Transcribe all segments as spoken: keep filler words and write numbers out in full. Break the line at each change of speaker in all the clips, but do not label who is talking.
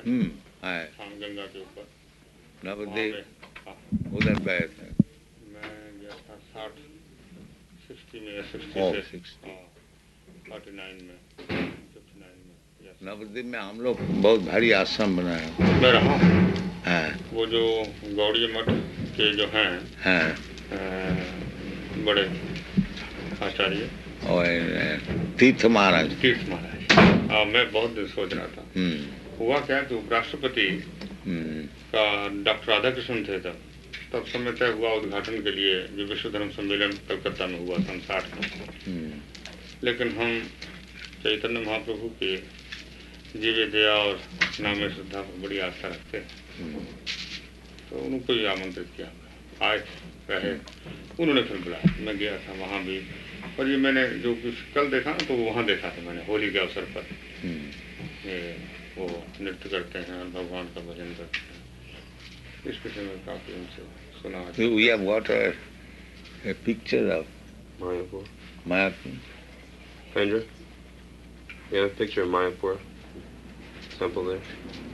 हम्म है
गंगा के ऊपर
नवद्वीप उधर गए थे।
मैं गया था साठ सिक्सटी में या सिक्सटी से फोर्टी नाइन में फिफ्टी नाइन में।
नवद्वीप में हम लोग बहुत भारी आश्रम बनाए हैं।
मैं रहा हूँ।
हाँ।
वो जो गौड़ीय मठ के जो हैं
हाँ।
बड़े आचार्य
और तीर्थ महाराज
तीर्थ महाराज हाँ, मैं बहुत दिन सोच रहा था। हुआ क्या कि उपराष्ट्रपति का डॉक्टर राधाकृष्णन थे तब तब समय तय हुआ उद्घाटन के लिए जो विश्व धर्म सम्मेलन कलकत्ता में हुआ सन साठ में। लेकिन हम चैतन्य महाप्रभु के जीवे दया और नामे श्रद्धा पर बड़ी आस्था रखते हैं, तो उनको भी आमंत्रित किया, आए रहे। उन्होंने फिर बुलाया, मैं गया था वहाँ भी। और ये मैंने जो कुछ कल देखा ना तो वो वहाँ देखा था मैंने, होली के अवसर पर ये वो नृत्य करते हैं और भगवान का भजन करते हैं। इस विषय में काफी उनसे सुना है।
We have got a, a picture of
Mayapur.
Mayapur.
Andrew? You have a picture of Mayapur temple there?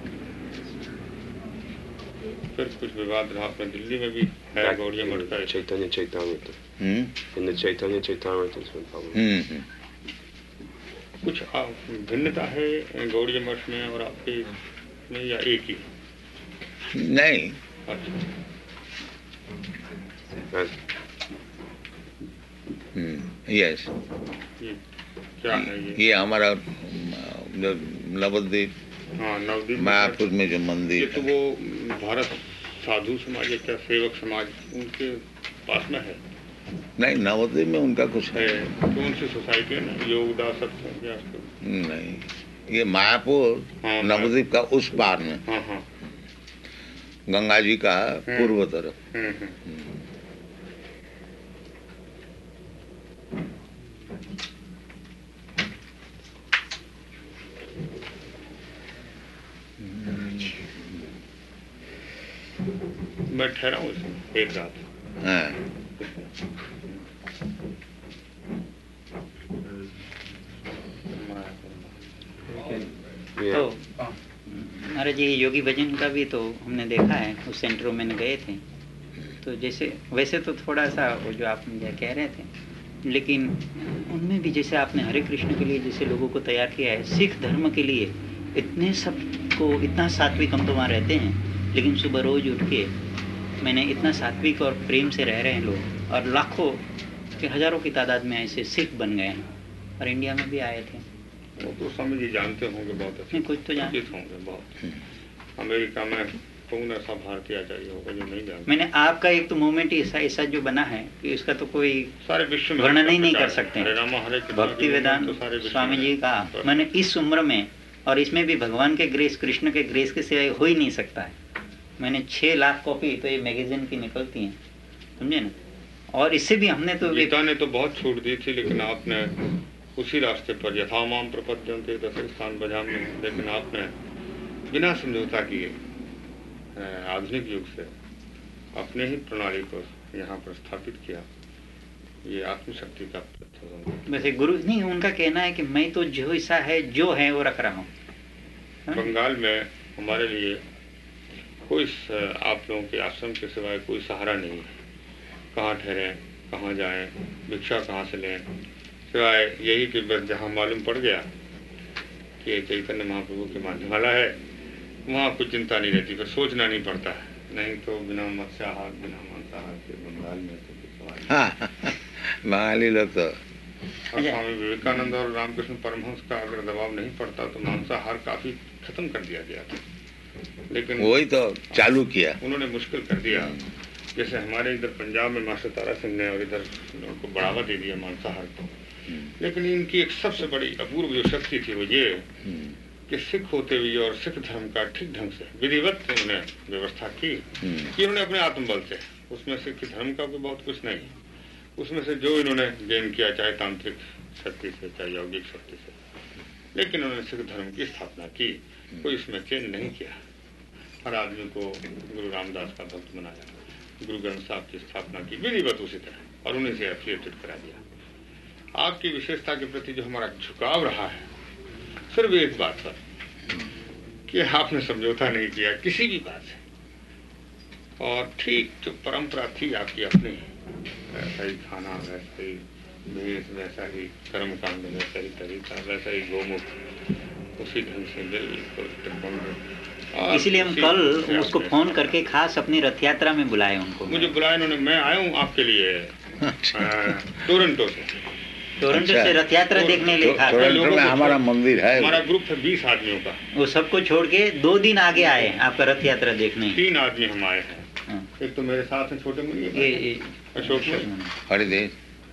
फिर कुछ विवाद रहा अपने दिल्ली में भी है गौड़ीय मठ का
Chaitanya Chaitamrita.
Hmm?
In the Chaitanya Chaitamrita is one problem.
Hmm.
कुछ भिन्नता है गौड़ीय मठ में और आपके में या एक ही?
नहीं।
अच्छा।
Hmm yes.
ये क्या है ये?
ये हमारा नवद्वीप
हाँ नवद्वीप
मायापुर में जो मंदिर
ये तो वो भारत साधु समाज या क्या सेवक समाज उनके पास में है?
नहीं नवद्वीप में उनका कुछ
है। कौन सी सोसाइटी है ना योगदास
नहीं, ये मायापुर हाँ, नवद्वीप का उस पार में
हाँ हाँ
गंगा जी का पूर्व तरफ।
मैं ठहरा हूँ एक रात।
हाँ।
तो महाराज जी योगी भजन का भी तो हमने देखा है, उस सेंटरों में गए थे तो जैसे वैसे तो थोड़ा सा वो जो आप कह रहे थे, लेकिन उनमें भी जैसे आपने हरे कृष्ण के लिए जैसे लोगों को तैयार किया है, सिख धर्म के लिए इतने सबको इतना सात्विक हम तो वहाँ रहते हैं, लेकिन सुबह रोज उठ के मैंने इतना सात्विक और प्रेम से रह रहे हैं लोग और लाखों के हजारों की तादाद में ऐसे सिख बन गए हैं और इंडिया में भी आए थे।
वो तो स्वामी जी जानते होंगे बहुत अच्छे,
कुछ तो जानते
होंगे बहुत। अमेरिका में कौन ऐसा भारतीय आचार्य होगा जो नहीं जानता?
मैंने आपका एक तो मूवमेंट ऐसा ऐसा जो बना है कि उसका तो कोई
सारे विश्व में
वर्णन ही नहीं कर सकते। भक्ति वेदांत स्वामी जी का मैंने इस उम्र में और इसमें भी भगवान के ग्रेस कृष्ण के ग्रेस के सिवाय हो ही नहीं सकता है। मैंने छह लाख कॉपी तो ये मैगजीन की निकलती हैं, समझे ना। और इससे भी हमने तो
गीता ने तो बहुत छूट दी थी, लेकिन आपने उसी रास्ते पर यथामाम प्रपद्यन्ते दशरथ स्थान बजाम, लेकिन आपने बिना समझौता किए आधुनिक युग से अपने ही प्रणाली को यहाँ पर स्थापित किया। ये आत्मशक्ति का तथ्य।
वैसे गुरु नहीं, उनका कहना है कि मैं तो जो ऐसा है जो है वो रख रहा हूँ।
बंगाल में हमारे लिए कोई आप लोगों के आश्रम के सिवाय कोई सहारा नहीं है। कहाँ ठहरें, कहाँ जाएं, भिक्षा कहाँ से लें, सिवाय यही कि बस जहाँ मालूम पड़ गया कि चैतन्य महाप्रभु के माध्यम वाला है, वहाँ कुछ चिंता नहीं रहती, फिर सोचना नहीं पड़ता है। नहीं तो बिना मत्स्याहार बिना मांसाहार के बंगाल में तो कुछ
बंगाली लोग तो
और स्वामी विवेकानंद और रामकृष्ण परमहंस का अगर दबाव नहीं पड़ता तो मांसाहार काफी खत्म कर दिया गया था, लेकिन
वही तो चालू किया
उन्होंने, मुश्किल कर दिया। जैसे हमारे इधर पंजाब में मास्टर तारा सिंह ने और इधर उनको बढ़ावा दे दिया मांसाहार को। लेकिन इनकी एक सबसे बड़ी अपूर्व जो शक्ति थी वो ये कि सिख होते हुए और सिख धर्म का ठीक ढंग से विधिवत उन्होंने व्यवस्था की कि उन्होंने अपने आत्मबल से, उसमें सिख धर्म का भी बहुत कुछ नहीं, उसमें से जो इन्होंने गेन किया चाहे तांत्रिक शक्ति से चाहे यौगिक शक्ति से, लेकिन उन्होंने सिख धर्म की स्थापना की। कोई इसमें चेंज नहीं किया। हर आदमी को गुरु रामदास का भक्त बनाया, गुरु ग्रंथ साहब की स्थापना की विधिवत उसी तरह और उन्हीं से एफिलिएटेड करा दिया। आपकी विशेषता के प्रति जो हमारा झुकाव रहा है सिर्फ एक बात पर कि आपने समझौता नहीं किया किसी भी बात से, और ठीक जो परंपरा थी आपकी अपनी, वैसा ही खाना, वैसा ही वेश, वैसा ही कर्मकांड, वैसा ही तरीका, वैसा ही गोमुख, उसी ढंग से बिल्कुल त्रिकोण।
इसलिए हम कल उसको फोन करके खास अपनी रथ यात्रा में बुलाए उनको।
मुझे बुलाया उन्होंने, मैं आया हूँ आपके लिए टोरंटो से।
टोरंटो से रथ यात्रा देखने ले खास।
टोरंटो में हमारा मंदिर है,
हमारा ग्रुप है बीस आदमियों का,
वो सबको छोड़ के दो दिन आगे आए आपका रथ यात्रा देखने।
तीन आदमी हम आए हैं, एक तो मेरे साथ में छोटे मुनि
ये
अशोक
हरिदेश,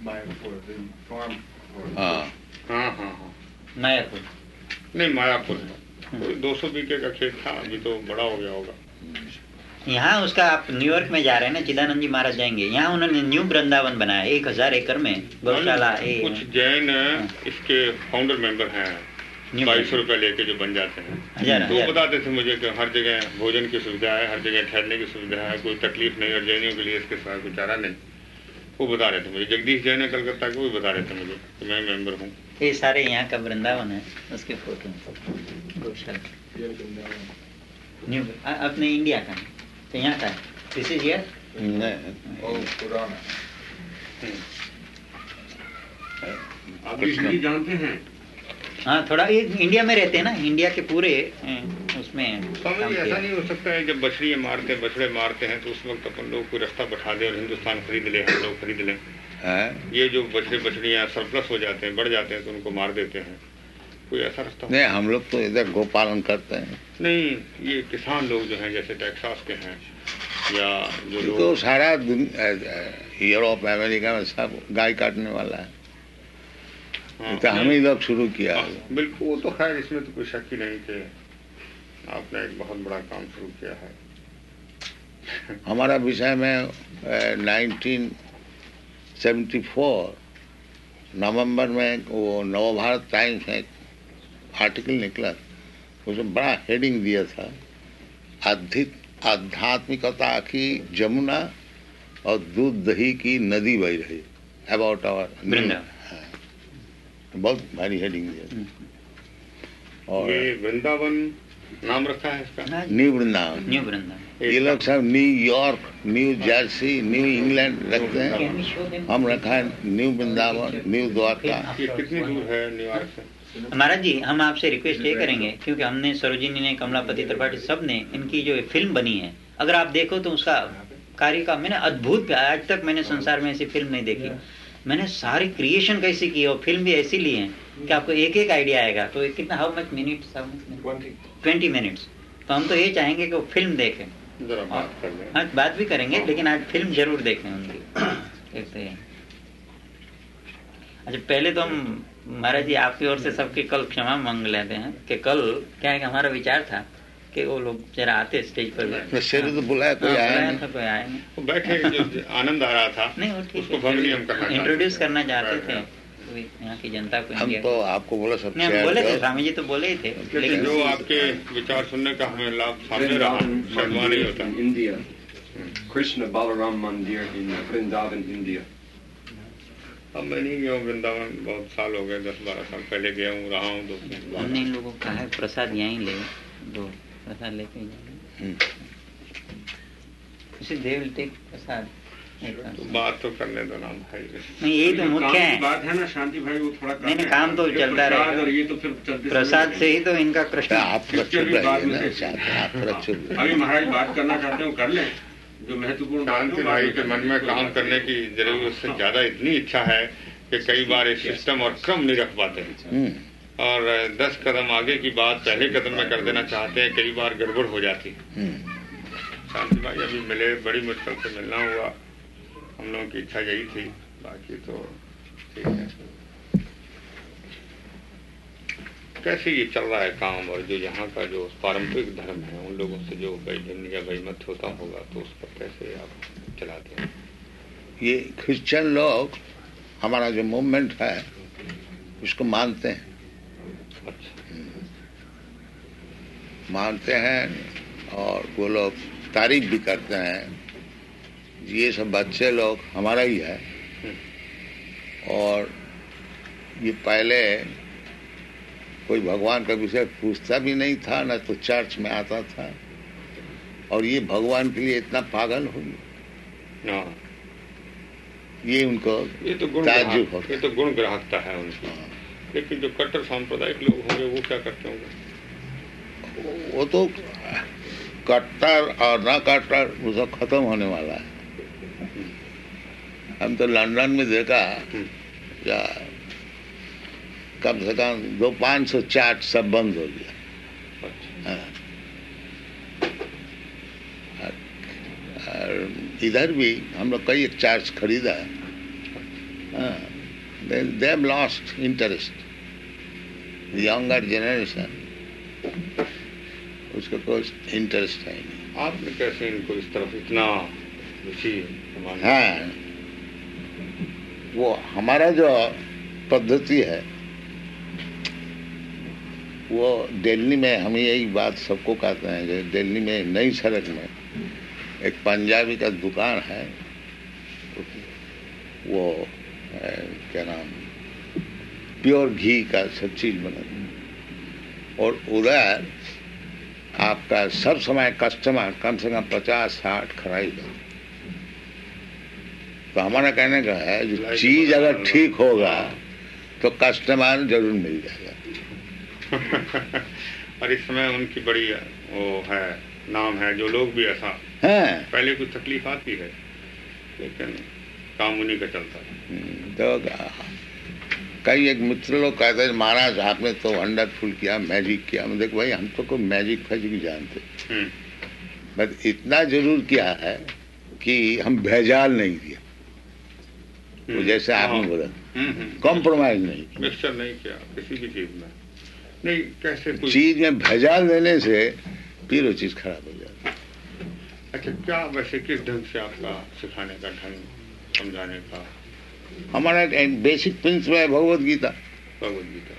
हाँ
हाँ हाँ हाँ
मायापुर
नहीं मायापुर कोई दो सौ बीघे का खेत था, अभी तो बड़ा हो गया होगा।
यहाँ उसका आप न्यूयॉर्क में जा रहे हैं ना, चिदानंद जी महाराज जाएंगे, यहाँ उन्होंने न्यू वृंदावन बनाया एक हजार एकड़ में गौशाला।
कुछ जैन इसके फाउंडर मेंबर हैं, बाईस सौ रुपये लेके जो बन जाते हैं, तो वो बताते थे मुझे कि हर जगह भोजन की सुविधा है, हर जगह ठहरने की सुविधा है, कोई तकलीफ नहीं, और जैनियों के लिए इसके साथ कोई चारा नहीं। वो बता रहे थे मुझे, जगदीश जैन है कलकत्ता के, वो बता रहे थे मुझे कि मैं मेंबर हूँ।
ये सारे यहाँ का वृंदावन है, उसके फोटो गौशाला न्यू अपने इंडिया का, तो यहाँ का दिस इज हियर
पुराना।
आप हिंदी जानते हैं?
हाँ थोड़ा, ये इंडिया में रहते हैं ना, इंडिया के पूरे उसमें।
स्वामी ऐसा नहीं हो सकता है जब बछड़ियाँ मारते हैं, बछड़े मारते हैं, तो उस वक्त अपन लोग कोई रास्ता बैठा दें और हिंदुस्तान खरीद ले, हम लोग खरीद लें। ये जो बछड़े बछड़ियाँ सरप्लस हो जाते हैं, बढ़ जाते हैं, तो उनको मार देते हैं, कोई ऐसा रास्ता?
नहीं, हम लोग तो इधर गोपालन करते हैं।
नहीं, ये किसान लोग जो हैं जैसे टेक्सास के हैं, या जो लोग
तो सारा यूरोप अमेरिका में सब गाय काटने वाला है।
हाँ,
तो हम ही लोग शुरू किया।
बिल्कुल, वो तो खैर इसमें तो कोई शक ही नहीं कि आपने एक बहुत बड़ा काम शुरू किया है।
हमारा विषय में नाइनटीन सेवेंटी फोर नवंबर में वो नवभारत टाइम्स में आर्टिकल निकला, उसमें बड़ा हेडिंग दिया था, आध्यात्मिक आध्यात्मिकता की जमुना और दूध दही की नदी बह रही, अबाउट आवर, बहुत भारी हेडिंग दिया। और
ये वृंदावन नाम रखा है इसका,
न्यू वृंदावन।
न्यू वृंदावन
ये लोग सब New York, New Jersey, New England रखते हैं, हम रखा है न्यू वृंदावन, न्यू द्वारका।
ये कितनी दूर है न्यूयॉर्क से?
महाराज जी, हम आपसे रिक्वेस्ट ये करेंगे, क्योंकि हमने सरोजिनी ने, कमलापति त्रिपाठी, सब ने इनकी जो फिल्म बनी है, अगर आप देखो तो उसका कार्य का मैंने अद्भुत, आज तक मैंने संसार में ऐसी फिल्म नहीं देखी। मैंने सारी क्रिएशन कैसी की और फिल्म भी ऐसी ली है कि आपको एक एक आइडिया आएगा। तो कितना, how much minutes? Twenty minutes. तो हम तो ये चाहेंगे कि वो फिल्म देखें,
जरा बात कर लें।
हाँ बात भी करेंगे, लेकिन आज फिल्म जरूर देखें उनकी। एक तो ये, अच्छा पहले तो हम महाराज जी आपकी ओर से सबके कल क्षमा मांग लेते हैं कि कल क्या है कि हमारा विचार था कि वो लोग जरा आते स्टेज पर।
शेर तो बुलाया, कोई आया नहीं।
था, कोई आया नहीं।
वो बैठे जो आनंद आ रहा था,
नहीं, वो ठीक
उसको भंग नहीं हम करना
है, इंट्रोड्यूस करना चाहते थे यहाँ की जनता को।
हम तो आपको बोला सब
नहीं, हम बोले थे, स्वामी जी तो बोले ही थे,
लेकिन जो आपके विचार सुनने का हमें लाभ सामने रहा, शर्मा नहीं होता।
इंडिया, कृष्ण बलराम मंदिर इन वृंदावन, इंडिया।
अब मैं नहीं गया हूँ वृंदावन, बहुत साल हो गए, दस बारह साल पहले गया हूँ, रहा हूँ दो तीन।
हमने इन लोगों को कहा है प्रसाद यहीं ले, दो प्रसाद लेके जाए, उसे दे विल टेक प्रसाद।
तो बात तो करने दो ना भाई।
नहीं, यही तो मुख्य है
बात है ना शांति भाई, वो थोड़ा
नहीं नहीं, काम तो चलता रहेगा,
और ये तो फिर चलते
प्रसाद से ही तो इनका कृष्ण।
आप रक्षक रहिए ना, आप रक्षक।
अभी महाराज बात करना चाहते हो कर लें, जो महत्वपूर्ण
शांति भाई के मन में काम करने की जरूरत से ज्यादा इतनी इच्छा है कि कई बार एक सिस्टम और क्रम नहीं रख पाते, और दस कदम आगे की बात पहले कदम में कर देना चाहते हैं, कई बार गड़बड़ हो जाती है। शांति भाई अभी मिले, बड़ी मुश्किल से मिलना हुआ, हम लोगों की इच्छा यही थी, बाकी तो ठीक है। कैसे ये चल रहा है काम, और जो यहाँ का जो पारंपरिक धर्म है उन लोगों से जो वैधन्य या वैमत होता होगा, तो उस पर कैसे आप चलाते हैं?
ये क्रिश्चियन लोग हमारा जो मूवमेंट है उसको मानते हैं।
अच्छा,
मानते हैं और वो लोग तारीफ भी करते हैं। ये सब बच्चे लोग हमारा ही है, और ये पहले कोई भगवान का विषय पूछता भी नहीं था, न तो चर्च में आता था, और ये भगवान के लिए इतना पागल हो गया।
हाँ,
ये उनको
ये तो गुण
ताज्जुब
ग्राहक-
होता
ये तो गुण ग्राहकता है उनकी।
हाँ।
लेकिन जो कट्टर सांप्रदायिक लोग होंगे वो क्या करते होंगे?
वो तो कट्टर और न कट्टर वो सब खत्म होने वाला है। हम तो लंदन में देखा, या कम से कम दो पाँच सौ चार्ट सब बंद हो गया। हाँ। और इधर भी हम लोग कई एक चार्ज खरीदा है। They have lost interest. Younger generation उसका कोई इंटरेस्ट है नहीं।
आपने कैसे इनको इस तरफ इतना रुचि माना?
हाँ, वो हमारा जो पद्धति है वो दिल्ली में, हम यही बात सबको कहते हैं कि दिल्ली में नई सड़क में एक पंजाबी का दुकान है, वो है, क्या नाम, प्योर घी का सब चीज बनाते हैं, और उधर आपका सब समय कस्टमर कम से कम पचास साठ खरीदा। तो हमारा कहने का है जो चीज अगर ठीक होगा तो कस्टमर जरूर मिल जाएगा।
और इस समय उनकी बड़ी वो है, नाम है, जो लोग भी ऐसा
हाँ,
पहले कुछ तकलीफ आती है लेकिन काम उन्हीं का चलता है।
तो कई एक मित्र लोग कहते हैं महाराज आपने तो वंडरफुल किया, मैजिक किया। मैं देखो भाई हम तो कोई मैजिक फैजिक जानते,
हम्म,
बस इतना जरूर किया है कि हम भेजाल नहीं दिया। तो जैसे आपने
हाँ,
बोला
हम्म, हम्म,
कॉम्प्रोमाइज नहीं किया।
मिक्सचर नहीं किया किसी भी चीज में। नहीं, कैसे कोई
चीज में भेजाल देने से फिर वो चीज खराब हो जाती है।
अच्छा, क्या वैसे किस ढंग से आपका सिखाने का ढंग, समझाने का?
हमारा एक बेसिक प्रिंसिपल है भगवत गीता।
भगवद गीता।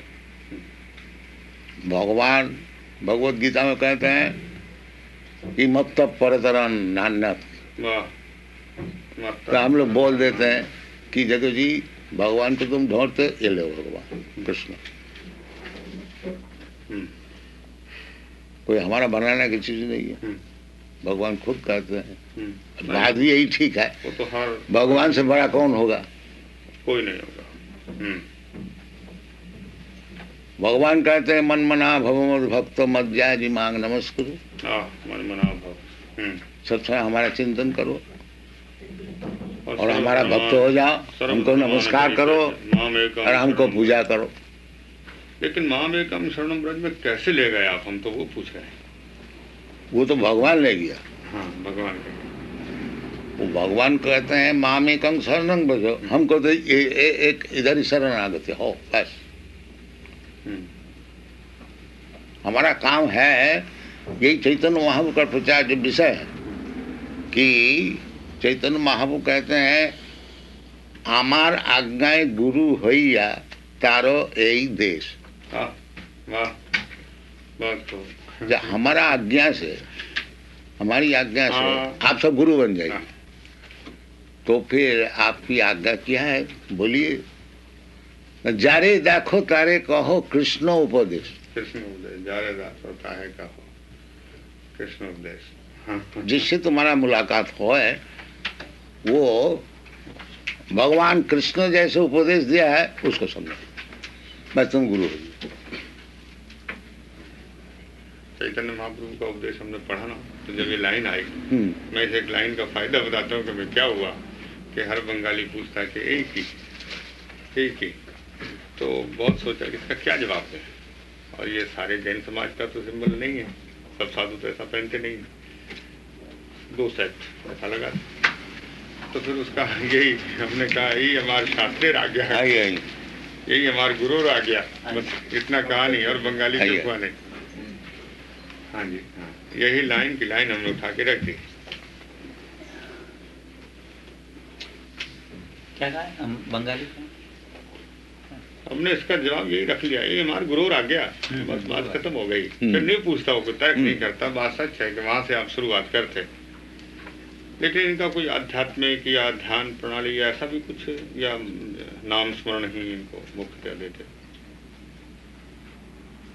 भगवान भगवत गीता में कहते हैं कि मत परतरन नान्यत।
वाह,
तो हम लोग बोल देते हैं कि जगह जी भगवान को तुम ढूंढते, ये लो भगवान कृष्ण।
हम्म,
कोई हमारा बनाने की चीज नहीं है,
हम्म,
भगवान खुद कहते हैं।
हम्म।
बात भी यही ठीक है,
वो तो हर
भगवान से बड़ा कौन होगा?
कोई नहीं होगा। हम्म,
भगवान कहते हैं मन मना भव भक्त मत जाय जी मांग नमस्कुरु।
हाँ, मन मना भाव। हम्म,
सब समय हमारा चिंतन करो और
सर्व
हमारा
प्रमाण-
भक्त हो जाओ,
सर्व
हमको
प्रमाण
नमस्कार
नहीं
करो
करते। माम एकम
और हमको
शरणम
पूजा
ब्रज।
करो।
लेकिन माम एकम शरणम ब्रज में कैसे ले गए आप? हम तो वो पूछ रहे हैं।
वो तो भगवान ले गया।
हाँ, भगवान के।
वो भगवान कहते हैं माम एकं शरणं भजो, हमको तो ए, ए, एक इधर ही शरण आगत हो बस।
हम्म,
हमारा काम है यही चैतन्य महाप्रभु का प्रचार जो विषय है कि चैतन्य महाप्रभु कहते हैं आमार आज्ञाएं गुरु हइया तारो यही देश।
हाँ, वाह, बहुत खूब।
जब हमारा आज्ञा से, हमारी आज्ञा से
हाँ।
आप सब गुरु बन जाइए,
हाँ।
तो फिर आपकी आज्ञा क्या है बोलिए? जारे देखो तारे कहो कृष्ण उपदेश।
कृष्ण उपदेश, जारे दास होता है कहो कृष्ण उपदेश। हाँ, हाँ।
जिससे तुम्हारा मुलाकात हो है वो भगवान कृष्ण जैसे उपदेश दिया है उसको समझो, बस तुम गुरु हो गए।
चैतन्य महाप्रभु का उपदेश हमने पढ़ा ना, तो जब ये लाइन आई,
हम्म,
मैं इसे एक लाइन का फायदा बताता हूँ कि मैं क्या हुआ कि हर बंगाली पूछता है कि एक ही एक ही, तो बहुत सोचा कि इसका क्या जवाब दें। और ये सारे जैन समाज का तो सिंबल नहीं है, सब साधु तो ऐसा पहनते नहीं, दो सेट ऐसा लगा। तो फिर उसका यही हमने कहा, यही हमारे शास्त्रेर आ गया है,
आई आई
यही हमारे गुरु आ गया, बस इतना कहा नहीं। और बंगाली
आइए।
लिखवा नहीं। हाँ जी, हाँ, यही लाइन की लाइन हमने उठा के रख दी।
क्या कहा हम बंगाली का?
हमने इसका जवाब यही रख लिया, ये हमारे गुरु आ गया, बस बात खत्म हो गई। फिर नहीं पूछता हो, कोई तर्क नहीं करता। बात सच है कि वहां से आप शुरुआत करते, लेकिन इनका कोई आध्यात्मिक या ध्यान प्रणाली या ऐसा भी कुछ, या नाम स्मरण ही इनको मुख्यतः देते?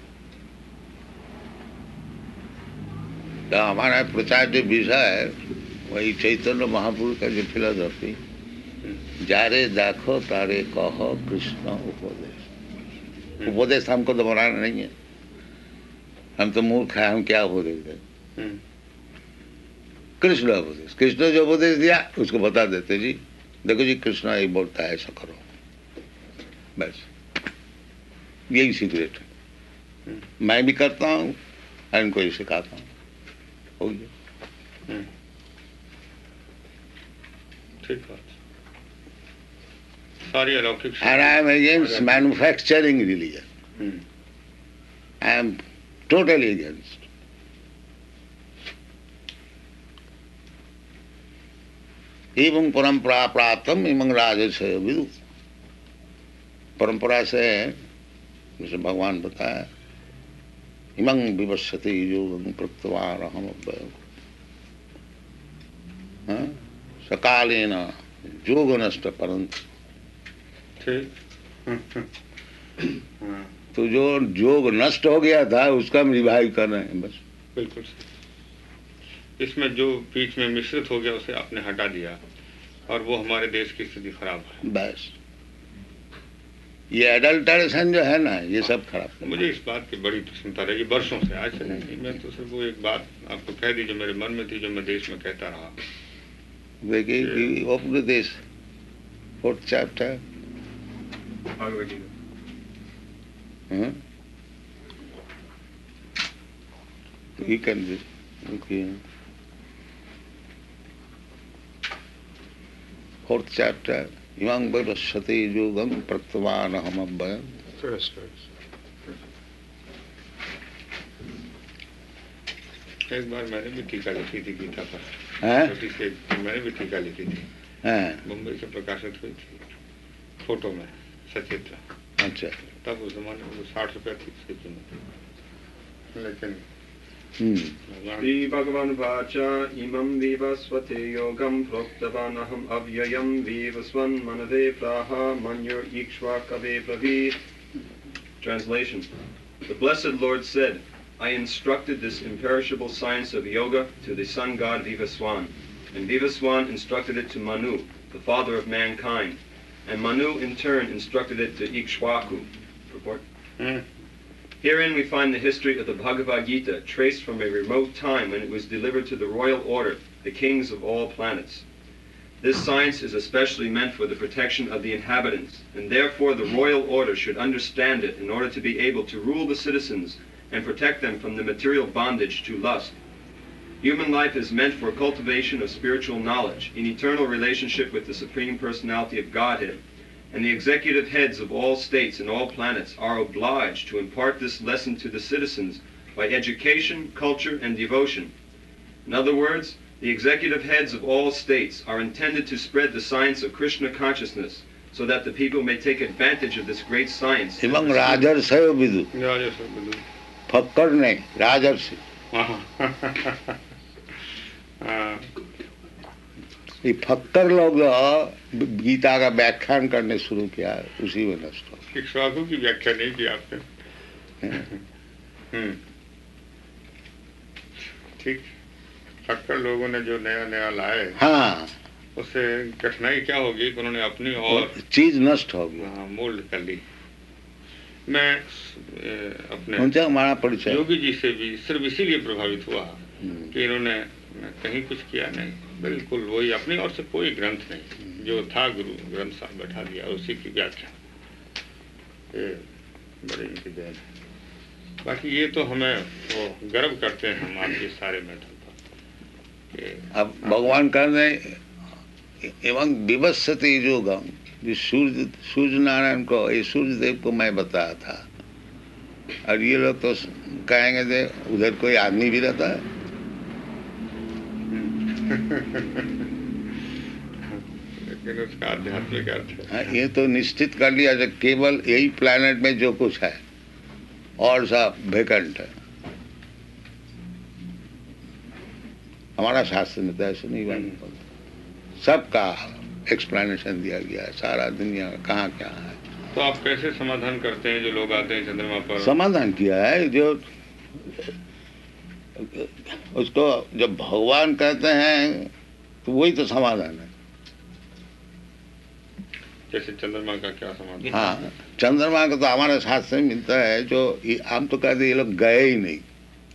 तो हमारा प्रचार जो विषय है वही चैतन्य महापुरुष का जो फिलोसफी, जारे देखो तारे कहो कृष्ण उपदेश। उपदेश हमको तो बनाना नहीं है, हम तो मूर्ख है, हम क्या उपदेश दें? कृष्ण उपदेश, कृष्ण जो उपदेश दिया उसको बता देते जी, देखो जी कृष्ण यही बोलता है, ऐसा करो, बस यही सीक्रेट है। मैं भी करता हूँ और इनको ही सिखाता हूँ, हो गया।
ठीक बात। सारी अलौकिक।
And I am against manufacturing religion. I am totally against. एवं परंपरा प्राप्तम एवं राजस्य विदु। परंपरा से जैसे भगवान बताया, इमं विवस्यति योगं प्रत्यवान हम सकालेन योग नष्ट परंतु। तो जो योग नष्ट हो गया था उसका हम रिवाइव कर रहे हैं बस।
बिल्कुल। इसमें जो बीच में मिश्रित हो गया उसे आपने हटा दिया और वो हमारे देश की स्थिति खराब है
बस। ये एडल्टरेशन जो है ना, ये सब खराब है।
मुझे इस बात की बड़ी प्रसन्नता रही वर्षों से, आज से नहीं। मैं तो सिर्फ वो एक बात आपको कह दी जो मेरे मन में थी, जो मैं देश में कहता रहा।
देखिए ओपन देश fourth chapter, you can do okay. Fourth chapter, imang vivasati yogam pratyvanaham abhayam.
First verse.
एक बार मैंने भी टीका लिखी थी गीता पर, छोटी सी मैंने भी टीका लिखी थी, मुंबई से प्रकाशित हुई थी, फोटो में सचित्र।
अच्छा।
तब उस जमाने में साठ रुपया थी इसकी कीमत, लेकिन
श्री भगवान वाचा इमं विवस्वते योगं प्रोक्तवानहम् अव्ययं विवस्वन् मनवे प्राह मन्यो इक्ष्वाकवे ब्रवीत्. Translation. The Blessed Lord said, I instructed this imperishable science of yoga to the sun god Vivaswan, and Vivaswan instructed it to Manu, the father of mankind, and Manu in turn instructed it to Ikshwaku. Report. Mm. Herein we find the history of the Bhagavad Gita traced from a remote time when it was delivered to the royal order, the kings of all planets. This science is especially meant for the protection of the inhabitants, and therefore the royal order should understand it in order to be able to rule the citizens and protect them from the material bondage to lust. Human life is meant for cultivation of spiritual knowledge in eternal relationship with the Supreme Personality of Godhead, and the executive heads of all states and all planets are obliged to impart this lesson to the citizens by education, culture, and devotion. In other words, the executive heads of all states are intended to spread the science of Krishna consciousness so that the people may take advantage of this great science.
Imang Rajarsayo Vidu.
Rajarsayo Vidu.
फक्कर नहीं, राजर्षि। ये फक्कर लोग गीता का व्याख्यान करने शुरू किया, उसी में नष्ट हो।
इक्ष्वाकु की व्याख्या नहीं की आपने। ठीक, फक्कर लोगों ने जो नया नया लाए, हाँ, उससे कठिनाई क्या होगी कि उन्होंने अपनी और
चीज नष्ट होगी,
हाँ, मोल्ड कर ली। मैं अपने
हमारा परिचय
योगी जी से भी सिर्फ इसीलिए प्रभावित हुआ कि इन्होंने कहीं कुछ किया नहीं, बिल्कुल वही अपनी ओर से कोई ग्रंथ नहीं, जो था गुरु ग्रंथ साहब बैठा दिया, उसी की व्याख्या। ये बड़ी इनकी देन है। बाकी ये तो हमें वो गर्व करते हैं हम आपके सारे मेथड पर।
अब भगवान कह रहे एवं विवस्वते योगम, जो सूर्य सूर्य नारायण को, ये सूर्य देव को मैं बताया था, और ये लोग तो कहेंगे दे उधर कोई आदमी भी रहता है।
लेकिन उसका आध्यात्मिक अर्थ है,
ये तो निश्चित कर लिया कि केवल यही प्लैनेट में जो कुछ है और सब वेकेंट है। हमारा शास्त्र में तो ऐसे नहीं बात पड़ता, सबका एक्सप्लेनेशन दिया गया है, सारा दुनिया कहाँ क्या है।
तो आप कैसे समाधान करते हैं जो लोग आते हैं चंद्रमा पर?
समाधान किया है, जो उसको जब भगवान कहते हैं तो वही तो समाधान है।
जैसे चंद्रमा का क्या समाधान?
हाँ, चंद्रमा का तो हमारे शास्त्र में मिलता है, जो हम तो कहते ये लोग गए ही नहीं,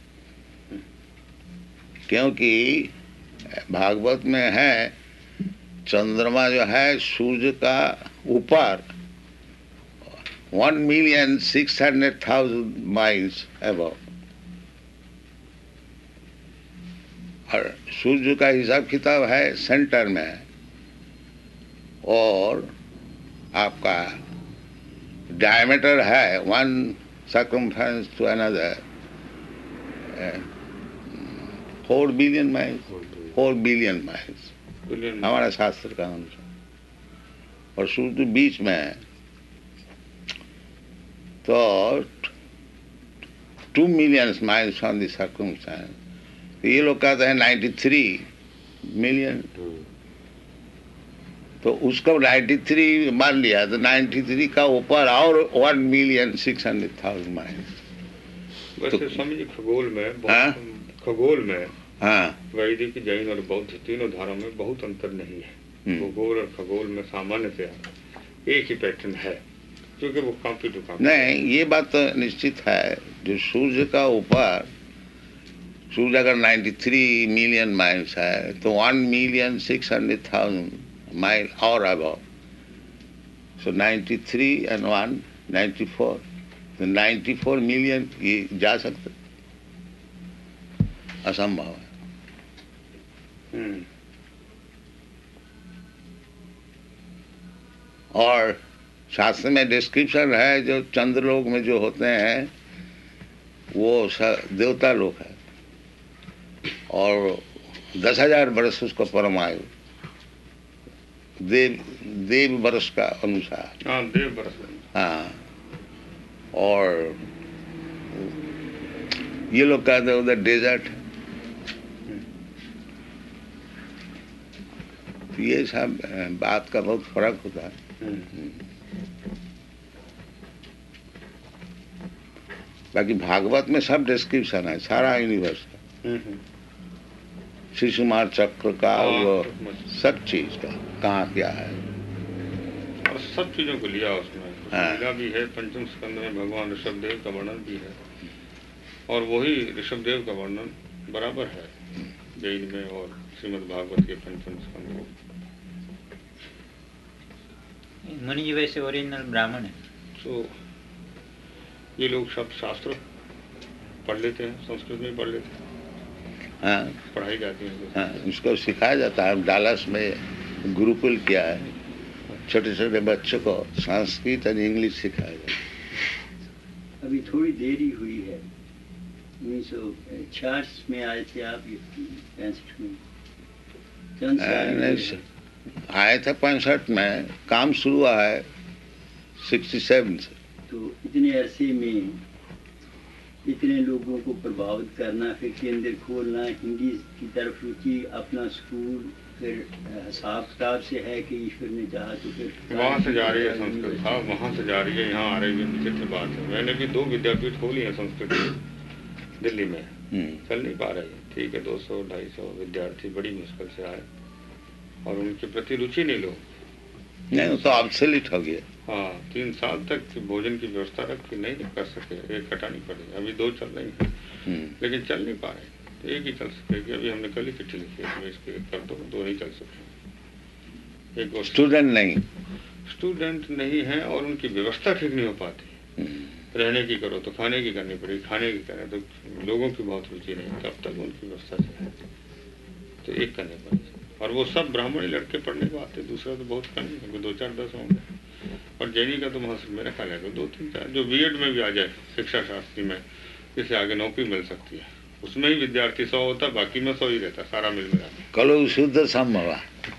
क्योंकि भागवत में है चंद्रमा जो है सूर्य का ऊपर one million six hundred thousand miles above, और सूर्य का हिसाब किताब है सेंटर में है, और आपका डायमीटर है one circumference to another four billion miles, four billion miles हमारा शास्त्र का अनुसार, और सूर्य बीच में है तो two million miles from the circumference. तो ये लोग कहते हैं नाइन्टी थ्री मिलियन, तो उसका नाइन्टी थ्री मान लिया तो नाइन्टी थ्री का ऊपर और one million six hundred thousand miles.
वैसे स्वामी जी खगोल में बहुत, खगोल में
हाँ,
वैदिक, जैन और बौद्ध तीनों धारों में बहुत अंतर नहीं है। भूगोल और खगोल में सामान्यतः एक ही पैटर्न है, क्योंकि वो काफी टू काफी
नहीं, ये बात तो निश्चित है। जो सूर्य का ऊपर, सूर्य अगर नाइन्टी थ्री मिलियन माइल्स है तो one million six hundred thousand mile और above, so ninety three and one ninety four, तो नाइन्टी फोर मिलियन ये जा सकते, असंभव है। और शास्त्र में डिस्क्रिप्शन है जो चंद्रलोक में जो होते हैं वो देवता लोक है, और दस हजार वर्ष उसका परमायु देव देव वर्ष का अनुसार।
हाँ, देव वर्ष।
हाँ, और ये लोग कहते हैं उधर डेजर्ट है। तो ये सब बात का बहुत फर्क होता है। बाकी भागवत में सब डिस्क्रिप्शन है, सारा यूनिवर्स का, शिशुमार चक्र का, वो सब चीज का कहाँ क्या है,
और सब चीजों को लिया उसमें।
हाँ।
लीला भी है, पंचम स्कंद में भगवान ऋषभदेव का वर्णन भी है, और वही ऋषभदेव का वर्णन बराबर है जैन में और श्रीमद् भागवत के पंचम स्कंद में।
मुनि जी वैसे ओरिजिनल ब्राह्मण है,
तो ये लोग सब शास्त्र पढ़ लेते हैं, संस्कृत में पढ़ लेते हैं।
हाँ,
पढ़ाई जाती है।
हाँ, उसको सिखाया जाता है। डालस में गुरुकुल किया है, छोटे छोटे बच्चों को संस्कृत और इंग्लिश सिखाया जाता है।
अभी थोड़ी देरी हुई है, उन्नीस सौ छियासठ में आए थे आप, पैंसठ में चंद साल
आए थे पैंसठ में, काम शुरू हुआ है सिक्सटी सेवन से।
तो इतने अरसे में इतने लोगों को प्रभावित करना, फिर केंद्र खोलना, हिंदी की तरफ रुचि, अपना स्कूल, फिर हिसाब किताब से है कि ईश्वर ने चाहा तो फिर
वहाँ से जा रही है संस्कृत, हाँ वहाँ से जा रही है, यहाँ आ रही है। विचित्र बात है, मैंने भी दो विद्यापीठ खोली है संस्कृत की दिल्ली में, चल नहीं पा रही। ठीक है, दो सौ ढाई सौ विद्यार्थी बड़ी मुश्किल से आए, और उनके प्रति रुचि नहीं लो,
नहीं तो ऑब्सोल्यूट हो गया।
हाँ, तीन साल तक भोजन की व्यवस्था रख नहीं कर सके, एक कटानी पड़ी। अभी दो चल रही है, लेकिन चल नहीं पा रहे, तो एक ही चल सकेगी। अभी हमने कल ही चिट्ठी लिखी है, इसके कर दो, दो नहीं चल सकते। एक
स्टूडेंट नहीं
स्टूडेंट नहीं है, और उनकी व्यवस्था ठीक नहीं हो पाती। रहने की करो तो खाने की करनी पड़ेगी, खाने की करें तो लोगों की बहुत रुचि नहीं, तब तक उनकी व्यवस्था है तो एक करने पड़ेगी। और वो सब ब्राह्मणी लड़के पढ़ने को आते, दूसरा तो बहुत कम है, दो चार दस होंगे। और जैनी का तो महासुख मेरा ख्याल है दो तीन चार, जो बीएड में भी आ जाए शिक्षा शास्त्री में, जिससे आगे नौकरी मिल सकती है, उसमें ही विद्यार्थी सौ होता, बाकी में सौ ही रहता, सारा मिल मिला।
कलो शुद्ध संभव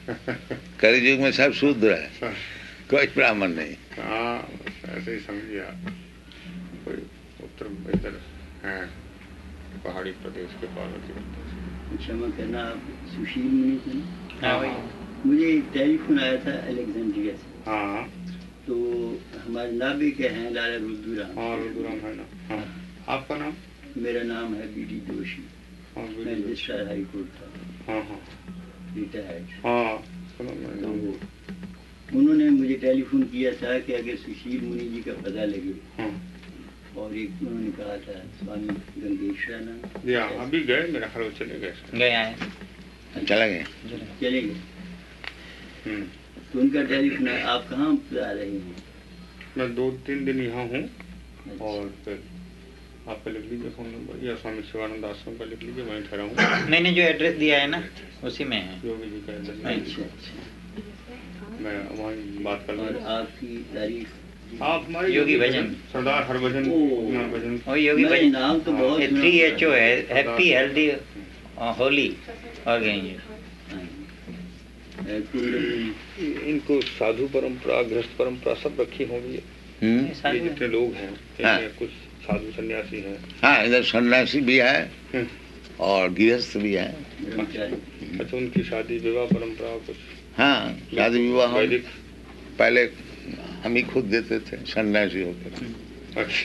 कलि युग में सब शुद्ध है, कोई ब्राह्मण नहीं।
हाँ, ऐसे ही समझिए आप। कोई उत्तर इधर है पहाड़ी प्रदेश के पार्वती,
क्षमा करना, आप सुशील मुनि थे ना?
हाँ,
मुझे टेलीफोन आया था अलेक्जेंड्रिया से।
हाँ,
तो हमारे नाबे के हैं लाला रुद्दुराम।
हाँ, रुद्दुराम है ना। हाँ, आपका नाम?
मेरा नाम है बी डी जोशी।
हाँ
रजिस्ट्रार हाई कोर्ट था,
हाँ हाँ
रिटायर्ड।
हाँ सुनो मैं
तो उन्होंने मुझे टेलीफोन किया था कि अगर सुशील मुनि जी का पता लगे,
हाँ
और एक उन्होंने कहा था स्वामी गंगेश्वरानंद,
या अभी गए मेरा ख्याल चले गए
गया है,
चला गया।
चले गए।
हम्म
तो उनका टेलीफोन, आप कहाँ आ रहे हैं?
मैं दो तीन दिन यहाँ हूँ और फिर आपका लिख लीजिए फ़ोन नंबर या स्वामी शिवानंद आश्रम का लिख लीजिए, वहीं ठहरा हूँ।
मैंने जो एड्रेस दिया है ना उसी में है।
योगी जी का एड्रेस,
अच्छा अच्छा।
मैं वहीं बात कर
और
लूँगा।
आपकी तारीख?
आप हमारे
योगी भजन,
सरदार हरभजन
ओ।
भजन।
और योगी
नहीं,
भजन
नाम तो बहुत सुना
थ्री एच ओ
हुआ
है, हैप्पी हेल्दी होली ऑर्गेनाइजेशन।
है। कुंडली
इनको साधु परंपरा, गृहस्थ परंपरा सब रखी होंगी।
हम्म।
ये जितने लोग हैं
हाँ।
इनमें कुछ साधु सन्यासी हैं।
हाँ, इधर सन्यासी भी है
हम्म।
और गृहस्थ भी है।
ब्रह्मचारी।
अच्छा, उनकी शादी विवाह परंपरा कुछ
हाँ, शादी विवाह हम
वैदिक।
पहले हम ही खुद देते थे सन्यासी होकर।
अच्छा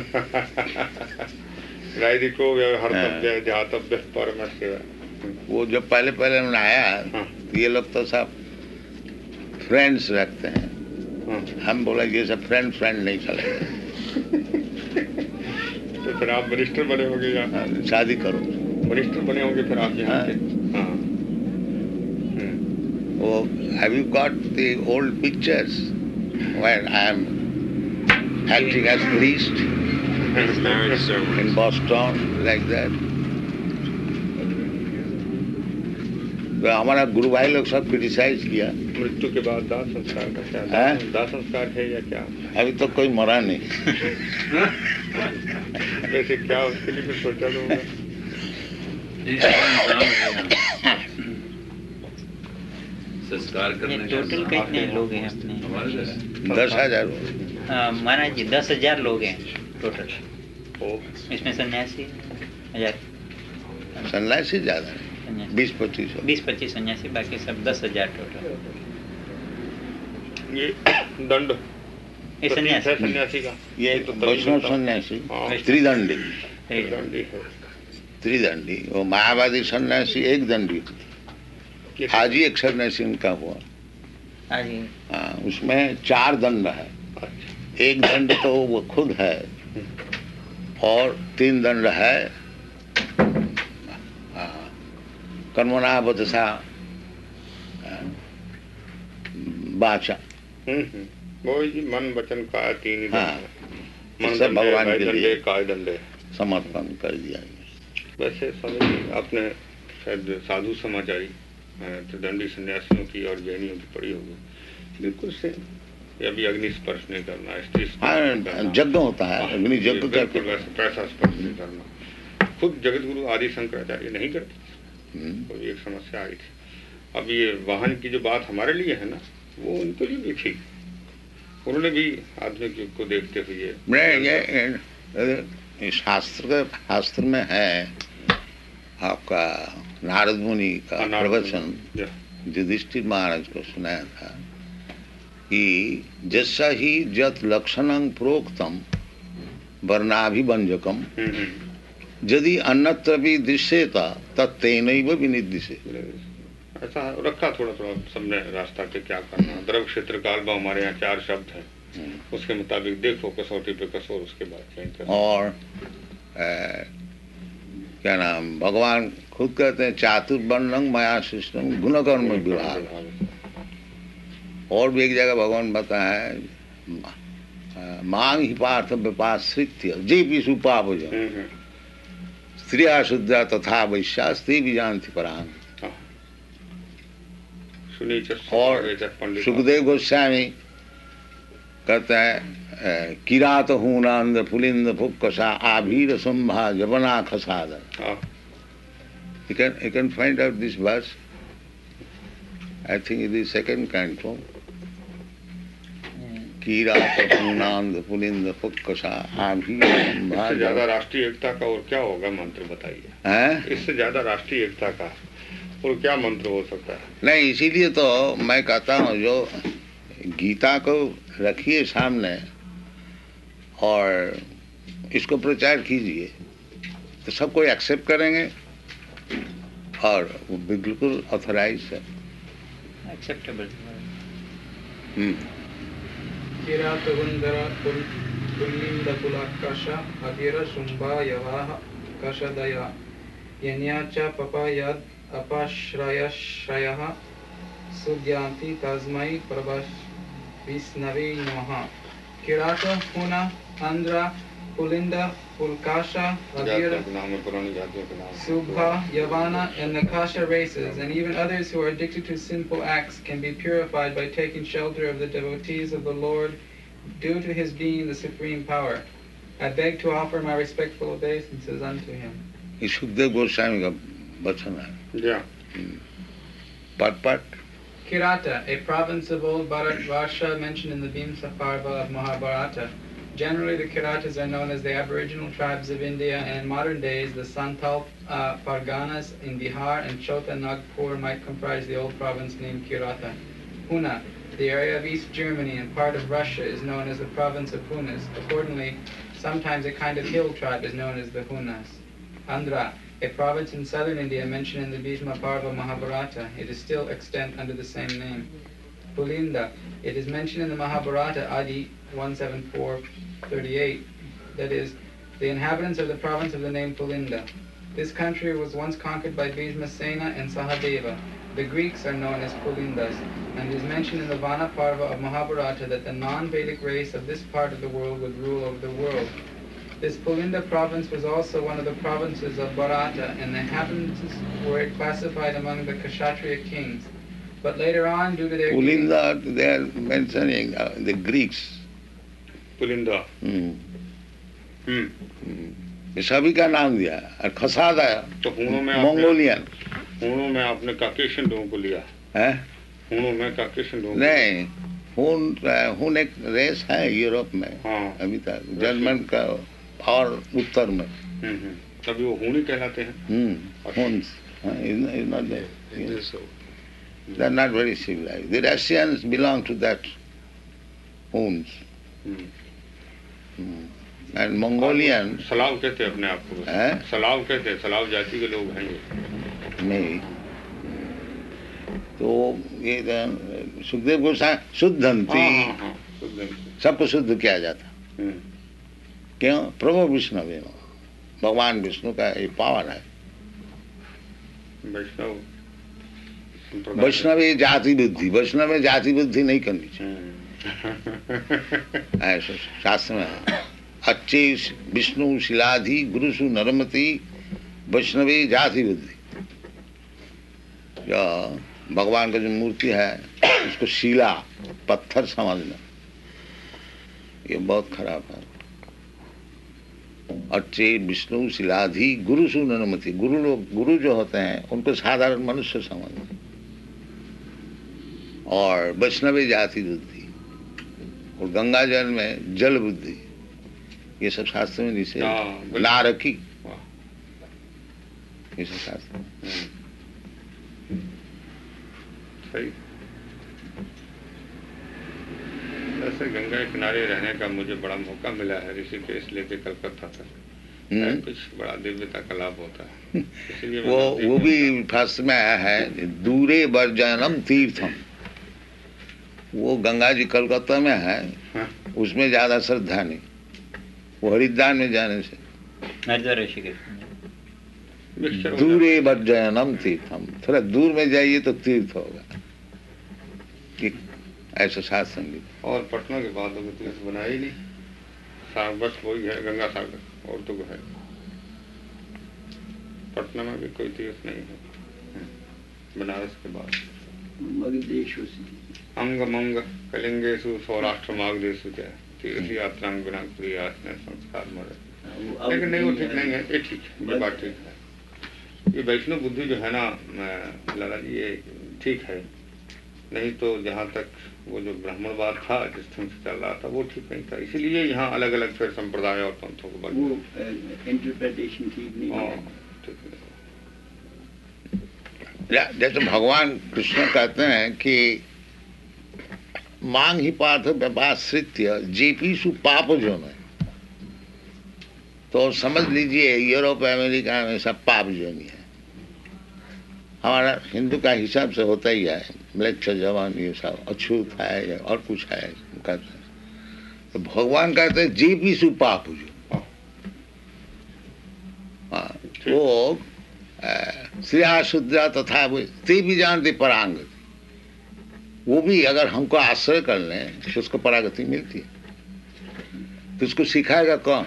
वैदिको व्यवहारतव्य ध्यातव्य परमस्य।
वो जब पहले पहले उन्होंने आया
हाँ।
तो ये लोग तो सब फ्रेंड्स रखते हैं।
हाँ।
हम बोला ये सब फ्रेंड फ्रेंड नहीं चलेगा,
तो फिर आप मिनिस्टर बने होंगे या
हाँ, शादी करो।
मिनिस्टर बने होंगे फिर आप यहाँ
हाँ।
के। हाँ हम्म।
वो have you got the old pictures when I am acting as priest in Boston like that. तो हमारा गुरु भाई लोग सब क्रिटिसाइज किया।
मृत्यु के बाद दाह संस्कार का क्या?
हैं?
दाह संस्कार है या क्या?
अभी तो कोई मरा नहीं।
वैसे क्या उसके लिए फिर सोचा तो होगा।
संस्कार
ये
करने
टोटल कितने लोग हैं अपने?
दस हजार
हाँ, महाराज जी दस हजार लोग हैं टोटल।
ओ,
इसमें सन्यासी हजार,
सन्यासी ज्यादा है,
सन्यासी
बीस पच्चीस हो।
बीस पच्चीस सन्यासी, बाकी सब दस हजार टोटल।
ये दंड
ये
प्रतीक
सन्यासी
है सन्यासी का।
ये
तो तभी
वैष्णव
होता।
सन्यासी
हाँ।
त्रिदंडी,
दंडी है।
त्रिदंडी। वो मायावादी सन्यासी एक दंडी।
ये
आज ही एक सन्यासी उनका हुआ।
हाँ जी।
हाँ, उसमें चार दंड है।
अच्छा।
एक दंड तो वो खुद है और तीन दंड है कर्मणा वचसा वाचा।
हम्म हम्म। वो जी मन वचन का तीन ही
हाँ।
दंड है। मन
सब
दंडे,
भगवान
वाय
के
दंडे,
लिए।
काय दंडे।
समर्पण कर दिया।
वैसे स्वामी जी आपने शायद साधु समाचारी तो दंडी सन्यासियों की और जैनियों की पड़ी होगी।
बिल्कुल से
ये अभी अग्नि स्पर्श नहीं करना, स्त्री स्पर्श
हाँ,
नहीं करना।
यज्ञ होता है, अग्नि यज्ञ
बिल्कुल
करके।
वैसे पैसा स्पर्श नहीं करना। खुद जगत गुरु आदि शंकराचार्य नहीं करते।
हम्म।
तो एक समस्या आई थी। अब ये वाहन की जो बात हमारे लिए है ना, वो उनके लिए भी ठीक। उन्होंने भी आधुनिक युग को देखते हुए
नहीं, ये ये शास्त्र का शास्त्र में है आपका नारद मुनि का
हाँ, नारद
प्रवचन
मुनि,
युधिष्ठिर महाराज को सुनाया था कि जैसा ही जत लक्षणं प्रोक्तम वर्णाभिव्यंजकम
हम्म, हम्म।
यदि अन्यत्र भी दृश्यता तत्तेनैव विनिर्दिशे।
ऐसा रखा थोड़ा थोड़ा सबने रास्ता के क्या करना। द्रव क्षेत्र काल में हमारे यहाँ चार शब्द हैं, उसके मुताबिक देखो कसौटी पे कसो, उसके बाद चेंज करो।
और ए, क्या नाम भगवान खुद कहते हैं चातुर्वर्णं मया सृष्टं गुणकर्म विभाग। और भी एक जगह भगवान बताया है मांग ही पार्थ विपाश्रित्य जे भी सुपावज
हम्म, हम्म।
स्त्रिया शुद्धा तथा वैश्या स्त्री भी जानती परांग।
सुनी च
और
पंडित
सुखदेव गोस्वामी कहते हैं किरात हूनांद पुलिंद फुक्कसा आभीर संभा जबना खसादर।
हाँ।
You can you can find out this verse. I think it is second canto. Kirat हूनांद पुलिंद फुक्कसा Abhir संभा
इससे ज्यादा
जब-
राष्ट्रीय एकता का और क्या होगा मंत्र बताइए।
हैं?
इससे ज्यादा राष्ट्रीय एकता का और क्या मंत्र हो सकता है?
नहीं, इसीलिए तो मैं कहता हूँ जो गीता को रखिए सामने और इसको प्रचार कीजिए तो सब कोई एक्सेप्ट करेंगे और वो बिल्कुल ऑथराइज है,
एक्सेप्टेबल।
किरातगुंदर पुल्लिंदपुलाकाश अगिर शुंभा यवाह कशदया यन्याच पपयद अपश्रयश्रयः सुज्ञाति तस्मै प्रभविष्णवे नमः। किरात हुना Andhra पुलिंद पुलकाशा अगिर Subha, Yavana, and the Kasha races, and even others who are addicted to sinful acts, can be purified by taking shelter of the devotees of the Lord, due to his being the supreme power. I beg to offer my respectful obeisances unto him.
ये सुखदेव गोस्वामी का वचन है। पट पट
Kirata, a province of old Bharatvarsha mentioned in the Bhimsa Parva of Mahabharata. Generally, the Kiratas are known as the aboriginal tribes of India, and in modern days, the Santal uh, Parganas in Bihar and Chota Nagpur might comprise the old province named Kirata. Huna, the area of East Germany and part of Russia, is known as the province of Hunas. Accordingly, sometimes a kind of hill tribe is known as the Hunas. Andhra, a province in southern India mentioned in the Bhishma Parva Mahabharata. It is still extant under the same name. Pulinda, it is mentioned in the Mahabharata Adi one seventy-four thirty-eight, that is, the inhabitants of the province of the name Pulinda. This country was once conquered by Bhishmasena and Sahadeva. The Greeks are known as Pulindas, and it is mentioned in the Vana Parva of Mahabharata that the non-Vedic race of this part of the world would rule over the world. This Pulinda province was also one of the provinces of Bharata, and the inhabitants were classified among the Kshatriya kings. But later on, due to their...
Pulinda, they are mentioning uh, the Greeks.
पुलिंदा हम्म
सभी का नाम दिया और खसादा
तो हूणों में
Mongolian
हूणों में आपने Caucasian लोगों को लिया
है
हूणों में काकेशियन लोगों
नहीं हून हून एक रेस है यूरोप में
हाँ
अभी तक जर्मन का और उत्तर में
तभी वो हूणी कहलाते हैं
हून्स they are not very civilized. The Russians belong to that Huns. Hmm. And Mongolian.
सलाव कहते हैं अपने आप को सलाव कहते हैं सलाव जाति के लोग हैं ये
नहीं तो ये सुखदेव गोस्वामी शुद्धंती सबको शुद्ध किया जाता क्यों प्रभु विष्णु भगवान विष्णु का ये पावर है
वैष्णव
वैष्णव ये जाति बुद्धि वैष्णव में जाति बुद्धि नहीं करनी चाहिए ऐसा शास्त्र में है अच्छे विष्णु शिलाधि गुरुसु नरमति वैष्णवी जाति बुद्धि जो भगवान का जो मूर्ति है उसको शिला पत्थर समझना ये बहुत खराब है अच्छे विष्णु शिलाधि गुरुसु नरमति गुरु लोग गुरु जो होते हैं उनको साधारण मनुष्य समझना और वैष्णवी जाति बुद्धि और गंगा जल में जल बुद्धि ये सब शास्त्र में निषेध नारकी ये सब शास्त्र
सही ऐसे गंगा के किनारे रहने का मुझे बड़ा मौका मिला है ऋषिकेश लेके कलकत्ता तक कुछ बड़ा दिव्यता का लाभ होता है इसलिए
वो वो भी शास्त्र में आया है दूरे वर्जनम तीर्थम वो गंगा जी कलकत्ता में है उसमें ज्यादा श्रद्धा नहीं वो हरिद्वार में जाने से दूरे वर्जनम तीर्थम थोड़ा दूर में जाइए तो तीर्थ होगा कि ऐसा सात संगीत
और पटना के बाद लोग तीर्थ बनाया ही नहीं बस वही है गंगा सागर और तो है पटना में भी कोई तीर्थ नहीं है बनारस के बाद अंग मंग कलिंगेशु सौराष्ट्र मार्गदेशु क्या तीर्थ यात्रा बिना क्रिया संस्कार मरे लेकिन नहीं वो ठीक नहीं है ये ठीक है ये बात ठीक है ये वैष्णव बुद्धि जो है ना लाला जी ये ठीक है नहीं तो जहाँ तक वो जो ब्राह्मणवाद था जिस ढंग से चल रहा था वो ठीक नहीं था इसीलिए यहाँ अलग अलग फिर संप्रदाय और पंथों को बढ़
इंटरप्रिटेशन ठीक नहीं है
जैसे भगवान कृष्ण कहते हैं कि मांग ही पार्थ व्यपाश्रित्य जेपीसु पाप जो है तो समझ लीजिए यूरोप अमेरिका में सब पाप जोनी है हमारा हिंदू का हिसाब से होता ही है, म्लेच्छ जवान ये सब अछूत है और कुछ है कहते हैं। तो भगवान कहते हैं जीव भी सुपा पूजो। हाँ, वो श्रेया शुद्रा तथा वो ते भी जानते परांग, वो भी अगर हमको आश्रय कर लें तो उसको परागति मिलती है। तो उसको सिखाएगा कौन?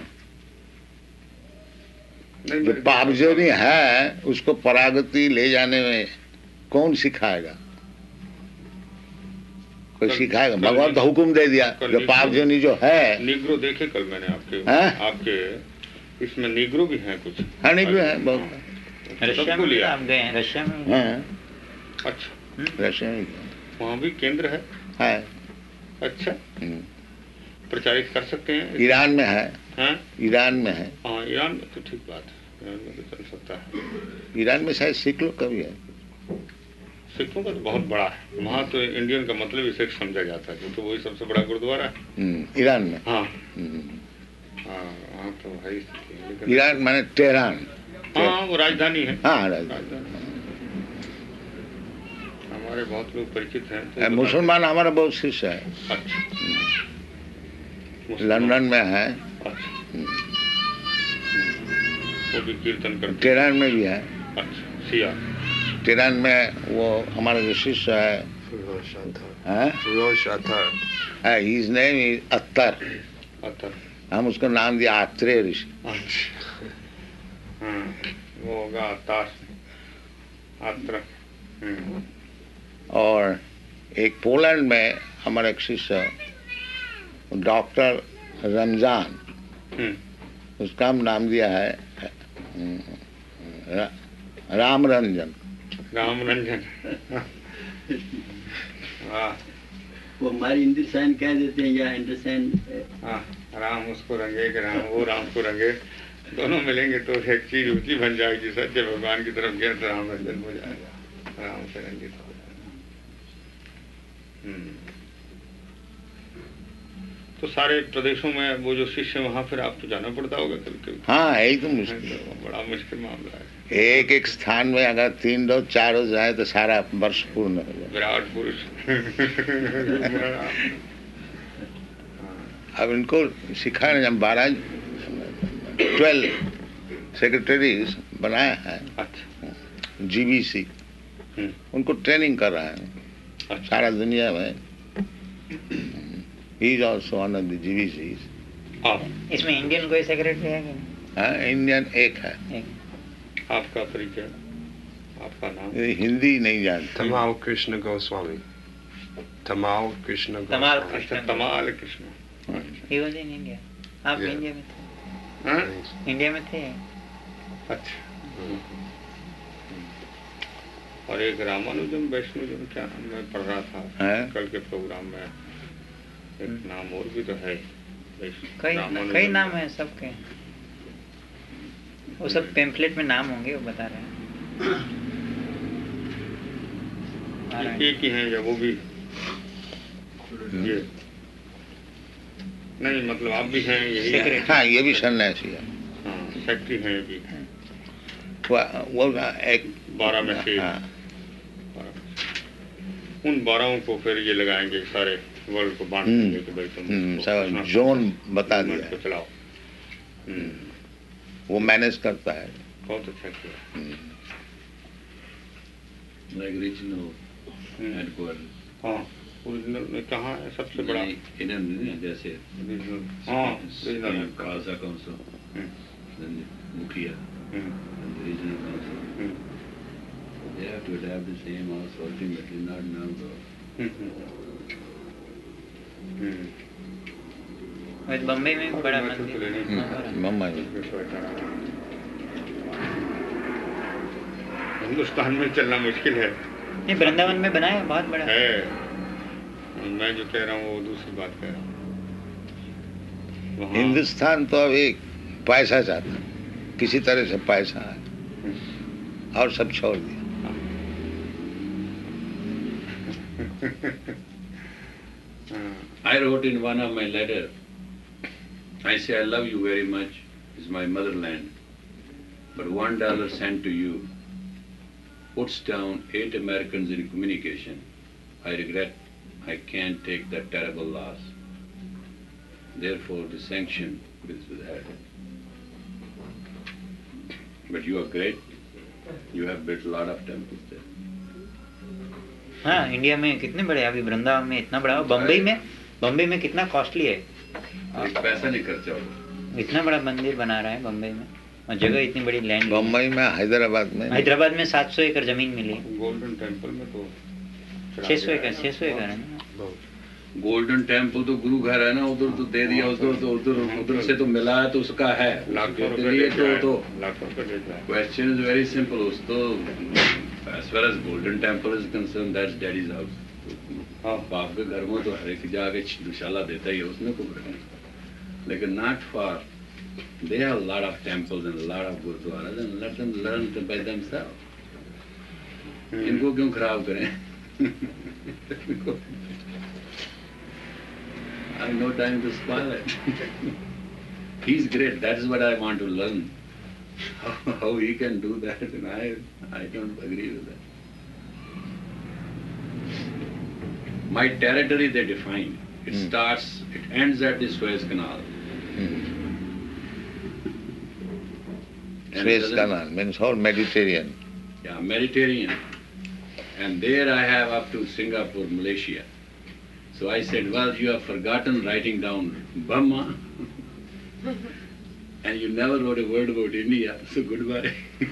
जो पापजनी है उसको परागति ले जाने में कौन सिखाएगा? कोई सिखाएगा? भगवान तो हुक्म दे दिया। जो पापजनी जो है,
निग्रो देखे कल मैंने आपके
है?
आपके इसमें निग्रो भी हैं कुछ।
हाँ, निग्रो है बहुत।
रशिया में आप गए हैं? रशिया में?
हाँ,
अच्छा,
रशिया में
वहाँ भी केंद्र है?
है।
अच्छा, प्रचारित कर सकते हैं?
ईरान में है।
हाँ,
ईरान में है।
हाँ, ईरान में तो ठीक बात है, ईरान में तो चल सकता है।
ईरान में शायद सिख लोग का भी है।
सिखों का तो बहुत बड़ा है वहाँ, तो इंडियन का मतलब ही सिख समझा जाता है, तो वही सबसे बड़ा गुरुद्वारा है
ईरान में।
हाँ हाँ, वहाँ तो भाई
ईरान माने तेहरान।
हाँ, वो राजधानी है।
हाँ, राजधानी।
हमारे बहुत लोग परिचित हैं तो
मुसलमान हमारा बहुत शिष्य है।
अच्छा,
लंदन में है।
अच्छा, वो भी कीर्तन करते।
तेहरान में भी है।
अच्छा, सिया
तेहरान में वो हमारा जो शिष्य है, his name is Attar.
Attar,
हम उसका नाम दिया आत्रेय ऋषि।
अच्छा, हाँ, वो होगा अत्तार, आत्र।
और एक पोलैंड में हमारा एक शिष्य डॉक्टर रमजान, उसका हम नाम दिया है रा, राम रंजन।
राम रंजन, वाह।
वो हमारी हिंदुस्तान कह देते हैं या हिंदुस्तान।
हाँ, राम उसको रंगे कि राम वो राम को रंगे, दोनों मिलेंगे तो एक चीज ऊंची बन जाएगी। सच्चे भगवान की तरफ गया तो राम रंजन हो जाएगा, राम से रंजित हो जाएगा। तो सारे प्रदेशों में वो जो शिष्य वहाँ फिर आपको जाना पड़ता होगा कभी कभी?
हाँ, यही तो मुश्किल,
तो बड़ा मुश्किल मामला है।
एक एक स्थान में अगर तीन रोज चार रोज जाए तो सारा वर्ष पूर्ण हो जाए।
विराट पुरुष।
अब इनको सिखाने जब बारह ट्वेल्व सेक्रेटरीज बनाया है।
अच्छा,
जीबीसी उनको ट्रेनिंग कर रहा है। अच्छा। सारा दुनिया में ही is also one of the GBC.
इसमें इंडियन कोई सेक्रेटरी है क्या?
हाँ, इंडियन एक है। एक।
आपका परिचय, आपका नाम?
हिंदी नहीं जानते।
तमाल कृष्ण गोस्वामी। तमाल Krishna
Tamal
Krishna Tamal Krishna.
He was in India. आप इंडिया में थे?
हाँ,
इंडिया में थे।
अच्छा। और एक रामानुजम वैष्णुजम क्या नाम मैं पढ़ रहा था है? कल के प्रोग्राम में एक नाम और भी तो है।
कई कई नाम है सबके, वो सब पेम्फलेट में नाम होंगे, वो बता रहे हैं।
एक ही हैं या वो भी ये नहीं, मतलब आप भी हैं यही?
हाँ, ये भी सन्यासी है।
हाँ, सेक्रेटरी हैं भी।
वो, वो एक
बारह में से उन बारहों को फिर ये लगाएंगे, सारे वर्ल्ड को बांट देंगे कि भाई तुम
सब जोन बता दिया
तो चलाओ।
वो मैनेज करता है।
बहुत अच्छा किया।
Like regional headquarter.
हाँ, ओरिजिनल में कहाँ है सबसे बड़ा?
इन्हें जैसे
रीजनल, हाँ, रीजनल
खालसा काउंसिल, मुखिया, regional council, they have to adapt the same also, ultimately not now though.
Bombay में भी बड़ा मंदिर।
मुंबई में
हिंदुस्तान में चलना मुश्किल है।
ये वृंदावन में बना है, बहुत बड़ा
है। मैं जो कह रहा हूँ वो दूसरी बात कह रहा हूँ।
हिंदुस्तान तो अब एक पैसा चाहता है, किसी तरह से पैसा है और सब छोड़ दिया।
I wrote in one of my letters, I say I love you very much, it's my motherland, but one dollar sent to you puts down eight Americans in communication, I regret I can't take that terrible loss. Therefore, the sanction is withheld. But you are great. You have built a lot of temples there.
हाँ, India में कितने बड़े, अभी वृंदावन में इतना बड़ा, बम्बई में बम्बई में कितना कॉस्टली है,
एक पैसा नहीं खर्चा होगा।
इतना बड़ा मंदिर बना रहा है बम्बई में, और जगह इतनी बड़ी लैंड।
बम्बई में, हैदराबाद में
हैदराबाद में सात सौ एकड़ जमीन मिली।
गोल्डन टेम्पल में तो
छह सौ एकड़ छह सौ एकड़ है ना।
गोल्डन टेम्पल तो गुरु घर है ना, उधर तो दे दिया, उधर तो उधर उधर से तो मिला है तो उसका है,
लाखों
लिए तो तो
लाखों रुपए देता है।
Question is very simple. उस तो as far as golden temple is concerned, that's daddy's house. हाँ, बाप के घर में तो हर एक जाके दुशाला देता ही है, उसमें को रखना। लेकिन not for, they have a lot of temples and a lot of gurdwaras, and let them learn to by themselves. इनको क्यों खराब करें? I have no time to spoil it. He's great. That is what I want to learn. How, how he can do that, and I, I don't agree with that. My territory they define. It
Hmm.
starts, it ends at the Suez Canal.
Hmm.
And
Suez
doesn't-
Canal means whole Mediterranean.
Yeah, Mediterranean. And there I have up to Singapore, Malaysia. So I said, well, you have forgotten writing down Burma, and you never wrote a word about India, so goodbye.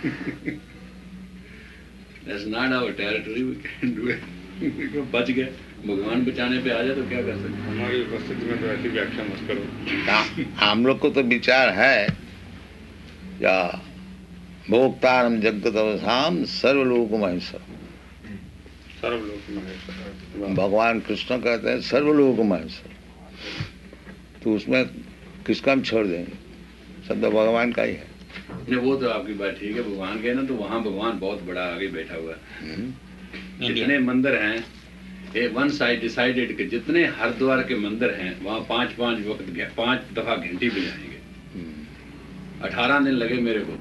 That's not our territory, we can't do it. बच गए, भगवान बचाने पे आ जाए तो क्या कर सकते?
हमारी उपस्थिति में तो ऐसी व्याख्या मत करो।
हम- हम लोग को तो विचार है या भोक्तारम जगतवसाम सर्वलोक महेश्वर।
सर्वलोक महेश्वर।
भगवान कृष्ण कहते हैं सर्वलोक महेश्वर, तो उसमें किसका हम छोड़ देंगे? सब तो भगवान का ही है।
नहीं, वो तो आपकी बात ठीक है, भगवान के ना, तो वहाँ भगवान बहुत बड़ा आगे बैठा हुआ है।
हम्म।
जितने मंदिर हैं, ए वन साइड डिसाइडेड कि जितने हरिद्वार के मंदिर हैं वहाँ पांच पांच वक्त घ- पांच दफा घंटी बजाएंगे। अठारह दिन लगे मेरे को।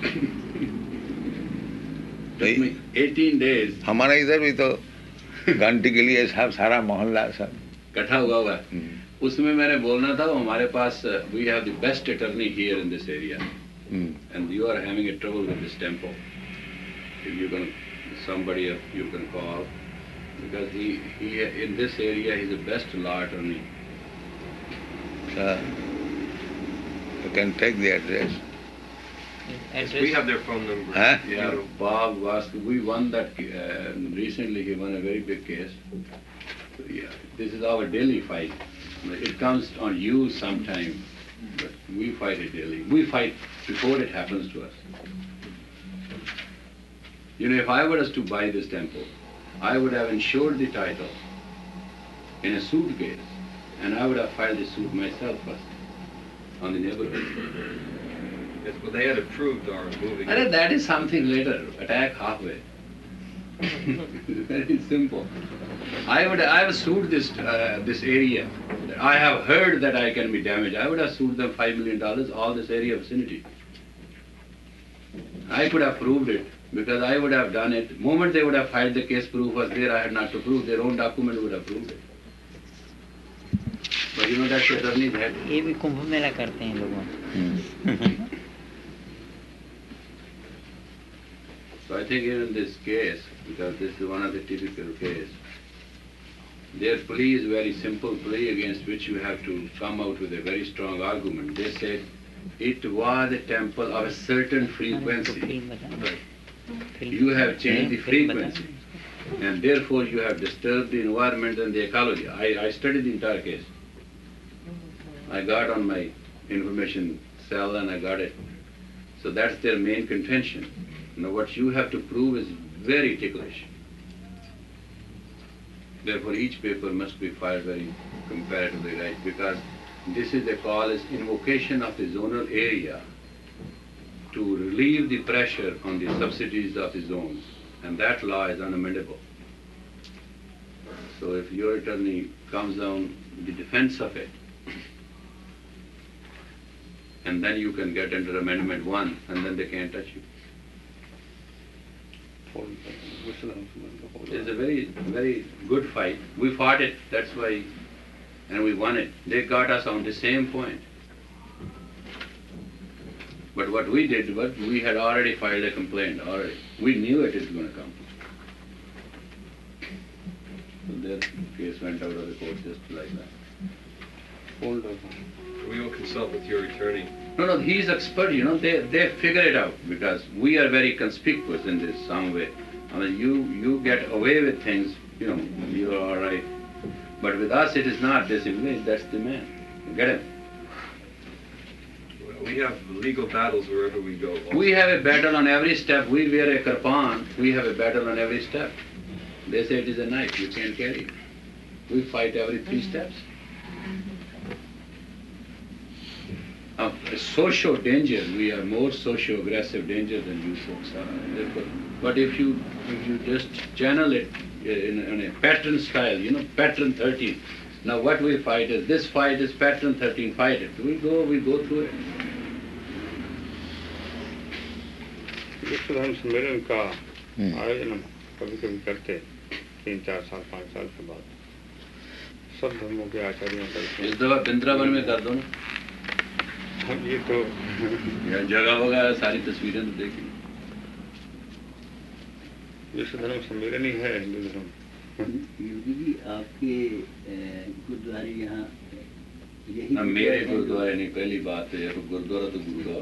नहीं,
एटीन डेज
हमारा इधर भी तो घंटी के लिए सब सारा मोहल्ला सब।
इकट्ठा हुआ हुआ है।
हम्म।
उसमें मैंने बोलना था, हमारे पास we have the best attorney here in this area,
hmm.
and you are having a trouble with this temple. If you can, somebody you can call, because he he in this area he's the best law attorney.
Uh, you can take the address.
We have their phone number.
Huh?
Yeah, Bob was, we won that, uh, recently he won a very big case. Yeah, this is our daily fight. It comes on you sometime, but we fight it daily. We fight before it happens to us. You know, if I were to buy this temple, I would have insured the title in a suitcase, and I would have filed the suit myself first on the neighborhood.
Yes, well, they had approved our moving.
And that is something later. Attack halfway. Very simple. I would I have sued this uh, this area. I have heard that I can be damaged. I would have sued them five million dollars, all this area vicinity. I could have proved it because I would have done it. Moment they would have filed the case, proof was there. I had not to prove. Their own document would have proved it. But you know that attorney had.
ये भी कुंभ मेला करते हैं लोगों।
So I think even in this case, because this is one of the typical cases, their plea is very simple plea against which you have to come out with a very strong argument. They said it was a temple of a certain frequency. You have changed the frequency, and therefore you have disturbed the environment and the ecology. I, I studied the entire case. I got on my information cell and I got it. So that's their main contention. Now what you have to prove is very ticklish. Therefore each paper must be filed very comparatively right, because this is the call is invocation of the zonal area to relieve the pressure on the subsidies of the zones, and that law is unamendable. So if your attorney comes down the defense of it, and then you can get under Amendment one, and then they can't touch you. It's a very, very good fight. We fought it, that's why, and we won it. They got us on the same point. But what we did, what we had already filed a complaint already. We knew it was going to come. So their case went out of the court just like that.
We will consult with your attorney.
No, no, he's expert, you know, they, they figure it out because we are very conspicuous in this some way. I mean, you, you get away with things, you know, you are all right. But with us, it is not this image, that's the man. You get him?
We have legal battles wherever we go.
We have a battle on every step. We wear a kirpan, we have a battle on every step. They say it is a knife, you can't carry it. We fight every three steps. Uh, social danger, we are more socio-aggressive danger than you folks are. Therefore, but if you if you just channel it in, in a pattern style, you know, pattern thirteen. Now what we fight is, this fight is pattern thirteen, fight it. We go, we go through it.
विश्व धर्म सम्मेलन का आयोजन हम कभी कभी करते तीन चार साल पाँच साल के बाद सब धर्मों के आचार्यों का
इस दफा वृंदावन में कर दो ना।
हम ये तो
जगह वगैरह सारी तस्वीरें तो देखी।
विश्व धर्म सम्मेलन ही है हिंदू धर्म।
योगी जी आपके गुरुद्वारे यहाँ यही
मेरे गुरुद्वारे नहीं, पहली बात है गुरुद्वारा तो गुरुद्वारा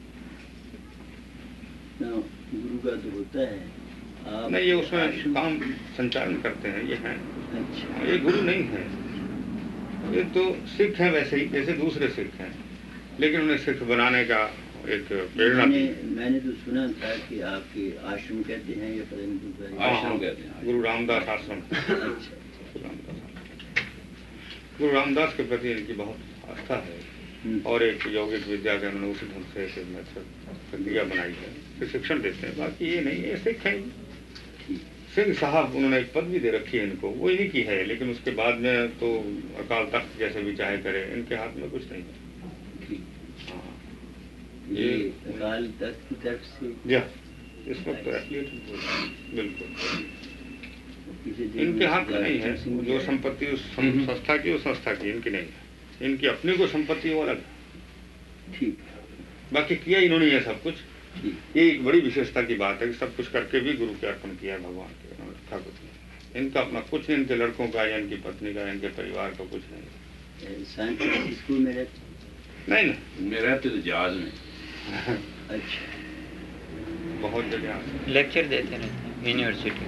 गुरु का तो होता है आप
नहीं, ये उसमें काम संचालन करते हैं, ये हैं।
अच्छा,
ये गुरु नहीं है, ये तो सिख हैं वैसे ही जैसे दूसरे सिख हैं, लेकिन उन्हें सिख बनाने का एक प्रेरणा
मैंने, मैंने तो सुना था कि आपके आश्रम कहते हैं या पता नहीं गुरुद्वारे
आश्रम कहते हैं,
गुरु रामदास आश्रम।
अच्छा,
गुरु रामदास के प्रति इनकी बहुत आस्था है और एक यौगिक विद्या के उन्होंने उसी ढंग से प्रक्रिया बनाई है, फिर शिक्षण देते हैं। बाकी ये नहीं, ये सिख हैं। सिंह साहब उन्होंने एक पदवी दे रखी है इनको, वो इन्हीं की है, लेकिन उसके बाद में तो अकाल तख्त जैसे भी चाहे करे, इनके हाथ में कुछ नहीं है।
ये अकाल तख्त की तरफ से
या इस वक्त तो बिल्कुल इनके हाथ में नहीं है। जो संपत्ति उस संस्था की उस संस्था की, इनकी नहीं है। इनकी अपनी को संपत्ति वो अलग
ठीक,
बाकी किया इन्होंने ये सब कुछ। ये एक बड़ी विशेषता की बात है कि सब कुछ करके भी गुरु के अर्पण किया है भगवान के, उन्होंने रखा कुछ नहीं। इनका अपना कुछ नहीं, इनके लड़कों का या इनकी पत्नी का, इनके परिवार का कुछ नहीं।
स्कूल में रहते
नहीं नहीं
मैं रहते तो जहाज में।
अच्छा,
बहुत जगह
लेक्चर देते रहते हैं यूनिवर्सिटी।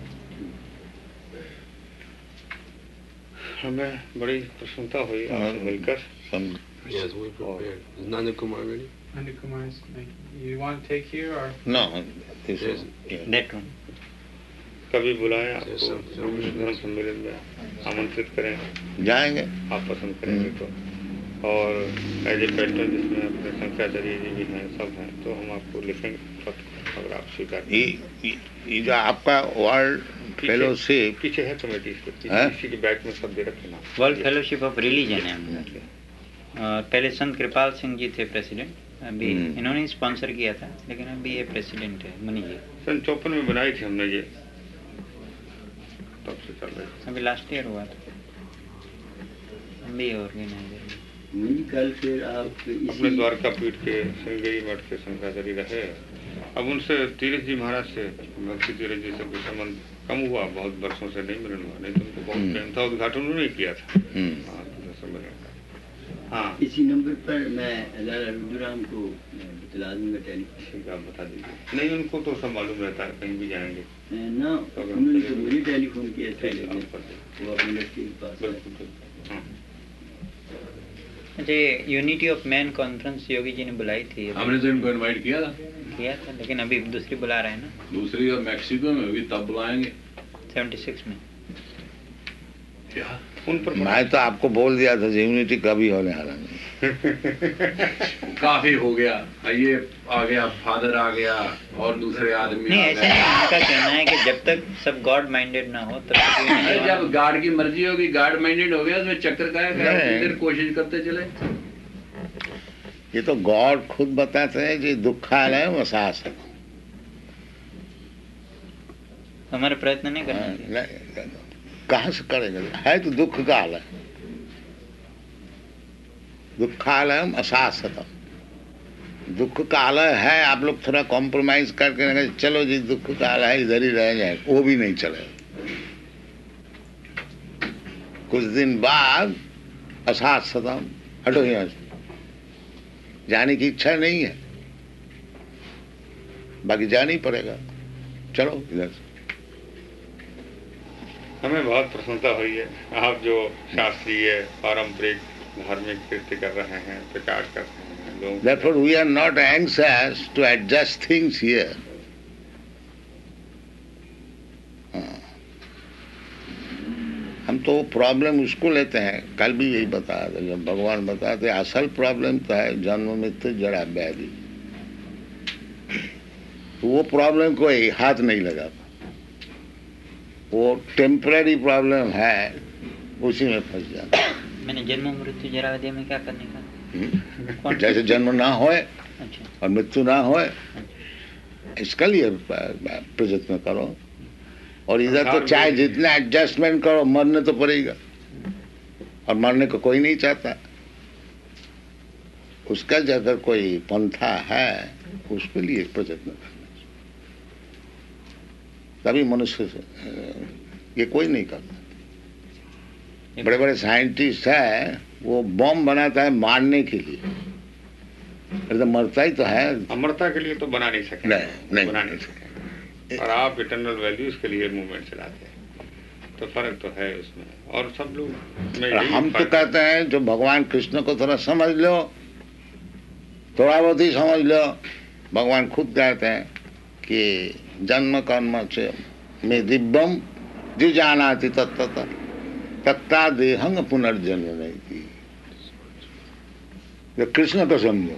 हमें बड़ी प्रसन्नता हुई आपसे मिलकर।
Yes, we prepared. Is Nanda Kumar ready?
Nanda Kumar is, you want to take here or?
No, this
Yes.
is yeah.
That one.
कभी बुलाएं आपको
Yes, sir.
विश्व धर्म सम्मेलन में आमंत्रित करें,
जाएंगे।
आप पसंद करेंगे तो। और एज ए पैटर्न जिसमें अपने शंकराचार्य जी भी हैं, सब हैं, तो हम आपको लिखेंगे पत्र अगर आप स्वीकार
ये ये जो आपका वर्ल्ड फेलोशिप
पीछे है कमेटी, इसके पीछे
हाँ?
इसी के बैक में सब दे रखे ना।
वर्ल्ड फेलोशिप ऑफ रिलीजन है हमने। और पहले संत कृपाल सिंह जी थे प्रेसिडेंट, अभी इन्होंने स्पॉन्सर किया था, लेकिन अभी ये प्रेसिडेंट है मनी जी।
सन चौपन में बनाई थी हमने ये, तब से चल रही।
अभी लास्ट ईयर हुआ था, हम भी ऑर्गेनाइजर।
नहीं, कल फिर आप
अपने
इसी
द्वारका पीठ के श्रृंगेरी मठ के शंकराचार्य रहे। अब उनसे तीरथ जी महाराज से, भक्ति तीरथ जी से कोई संबंध कम हुआ, बहुत वर्षों से नहीं मिलन हुआ, नहीं तो उनको बहुत प्रेम था। उद्घाटन उन्होंने किया था। हाँ,
इसी नंबर पर मैं लाला रुद्राम को बतला दूंगा टेलीफोन।
ठीक है, आप बता दीजिए। नहीं, उनको तो सब मालूम रहता है, कहीं भी जाएंगे।
ना, उन्होंने तो मुझे टेलीफोन किया था,
ठीक है, आप कर दीजिए।
वो अपने लड़के के पास है।
बिल्कुल बिल्कुल। हाँ,
अच्छा, unity of man conference Yogi ji ने बुलाई थी,
हमने तो इनको इनवाइट किया था
किया था, लेकिन अभी दूसरी बुला रहे हैं ना,
दूसरी और मैक्सिको में होगी, तब बुलाएंगे।
सेवेंटी सिक्स में।
क्या
उन पर
मैं तो आपको बोल दिया था यूनिटी कभी होने वाला नहीं।
काफी हो गया, ये आ गया, फादर आ गया और दूसरे आदमी
नहीं,
आ
ऐसा
गए।
नहीं, उनका कहना है कि जब तक सब गॉड माइंडेड ना हो तब तक ये
अरे
नहीं
जब गार्ड की मर्जी होगी, गार्ड माइंडेड हो गया, उसमें चक्कर का है,
नहीं।
फिर कोशिश करते चले।
ये तो गॉड खुद बताते हैं कि दुखालय वसास है।
हमारे प्रयत्न नहीं करना चाहिए।
नहीं, कहाँ से करेंगे? है तो दुख काल है, दुख काल है अशाश्वतम, दुख काल है। आप लोग थोड़ा कॉम्प्रोमाइज करके चलो जी दुख काल है इधर ही रह जाए, वो भी नहीं चले। कुछ दिन बाद अशाश्वतम, हटो यहाँ से, जाने की इच्छा नहीं है, बाकी जाना ही पड़ेगा, चलो इधर से।
हमें बहुत प्रसन्नता हुई है, आप जो शास्त्रीय पारंपरिक धार्मिक कृत्य कर रहे हैं, प्रचार कर रहे हैं लोगों।
Therefore we are not anxious to adjust things here. हम तो प्रॉब्लम उसको लेते हैं, कल भी यही बताया था जब भगवान बताते असल प्रॉब्लम तो है जन्म मृत्यु जड़ा व्याधि, वो प्रॉब्लम कोई हाथ नहीं लगा, वो टेम्पररी प्रॉब्लम है, उसी में फंस जाता।
मैंने जन्म मृत्यु जरा व्याधि में क्या करने का?
जैसे जन्म ना होए
अच्छा। और
मृत्यु ना होए, इसका लिए प्रयत्न करो। और इधर तो चाहे जितना एडजस्टमेंट करो मरने तो पड़ेगा, और मरने को कोई नहीं चाहता। उसका अगर कोई पंथा है उसके लिए प्रयत्न करना, तभी मनुष्य ये कोई नहीं करता। बड़े बड़े साइंटिस्ट है, वो बम बनाता है मारने के लिए, अरे तो मरता ही तो है,
अमरता के लिए तो बना नहीं सके,
नहीं, नहीं
बना नहीं सके। और आप इटर्नल वैल्यूज के लिए मूवमेंट चलाते हैं, तो फर्क तो है उसमें। और सब लोग
हम तो कहते हैं जो भगवान कृष्ण को थोड़ा समझ लो, थोड़ा बहुत ही समझ लो। भगवान खुद कहते हैं कि जन्म कर्म से में दिव्यम जो जानाति तत्त तत्ता देहंग पुनर्जन्म नहीं की। जब कृष्ण को समझो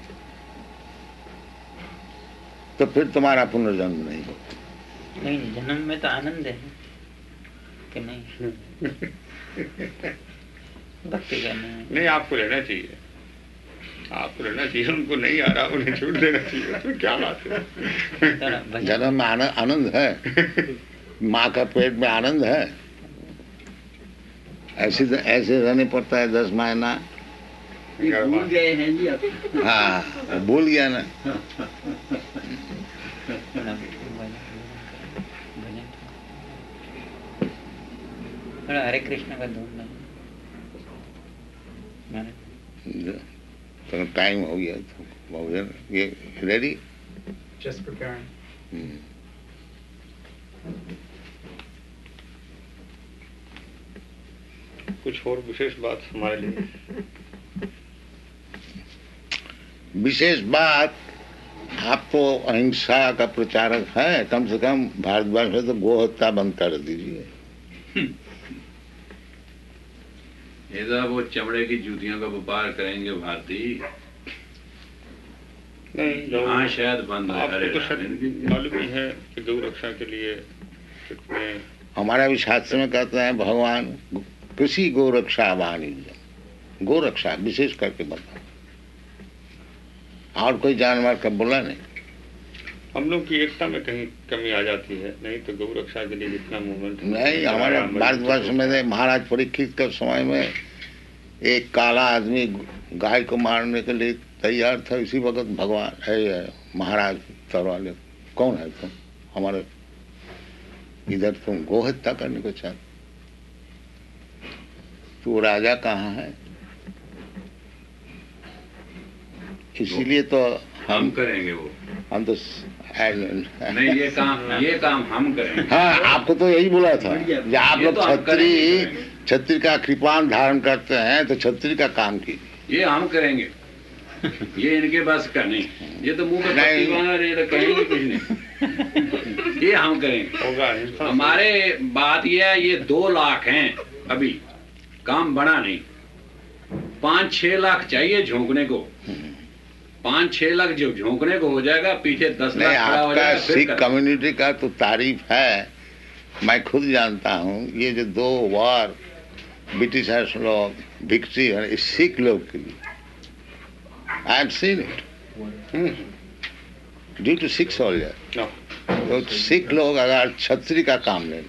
तो फिर तुम्हारा पुनर्जन्म नहीं होगा।
नहीं, जन्म में तो आनंद है कि नहीं? भक्ति करने में
नहीं, आपको लेना चाहिए, आपको लेना चाहिए, उनको नहीं आ रहा उन्हें छूट देना चाहिए, उसमें क्या बात है?
जन्म में आनंद आनंद है, माँ का पेट में आनंद है, ऐसे ऐसे रहने पड़ता है दस महीना।
भूल गए हैं जी आप।
हाँ, भूल गया ना।
हरे कृष्ण का धूम
तो टाइम हो गया, तो हो गया ये रेडी।
Just preparing.
कुछ और विशेष बात हमारे लिए?
विशेष बात, आप तो अहिंसा का प्रचारक है, कम से कम भारतवर्ष में तो गो हत्या बंद कर दीजिए।
इधर वो चमड़े की जूतियों का व्यापार करेंगे भारतीय,
नहीं
हाँ शायद बंद हो।
आपको तो शायद मालूम ही है कि गौ रक्षा के लिए कितने।
हमारा भी शास्त्र में कहते हैं भगवान कृषि गौ रक्षा वाणिज्य, गौ रक्षा विशेष करके बता, और कोई जानवर का बोला नहीं।
हम लोग की एकता में कहीं कमी आ जाती है, नहीं तो गौ रक्षा के लिए जितना मूवमेंट
नहीं, हमारे भारतवर्ष में महाराज परीक्षित के समय में एक काला आदमी गाय को मारने के लिए तैयार था, इसी वक्त भगवान है महाराज तरवाले, कौन है तुम, हमारे इधर तुम गो हत्या करने को चाहते, तो राजा कहाँ है? इसीलिए तो हम,
हम करेंगे वो,
हम तो
नहीं ये काम ये काम हम करेंगे।
हाँ, आपको तो यही बोला था, जब आप लोग छत्री छत्री का कृपान धारण करते हैं तो छत्री का काम कीजिए।
ये हम करेंगे, ये इनके बस का नहीं, ये तो मुंह पे पट्टी बांधा रहे तो कहेंगे कुछ नहीं। ये हम करेंगे, होगा। हमारे बात ये है, ये दो लाख हैं अभी, काम बड़ा नहीं, पाँच छह लाख चाहिए झोंकने को, पाँच छह लाख जो झोंकने को हो जाएगा, पीछे दस लाख खड़ा हो जाएगा।
सिख कम्युनिटी का तो तारीफ है, मैं खुद जानता हूँ। ये जो दो वार ब्रिटिशर्स लोग विक्ट्री है सिख लोग के लिए, I have seen it. Due to Sikh soldier. तो सिख लोग अगर छत्री का काम लें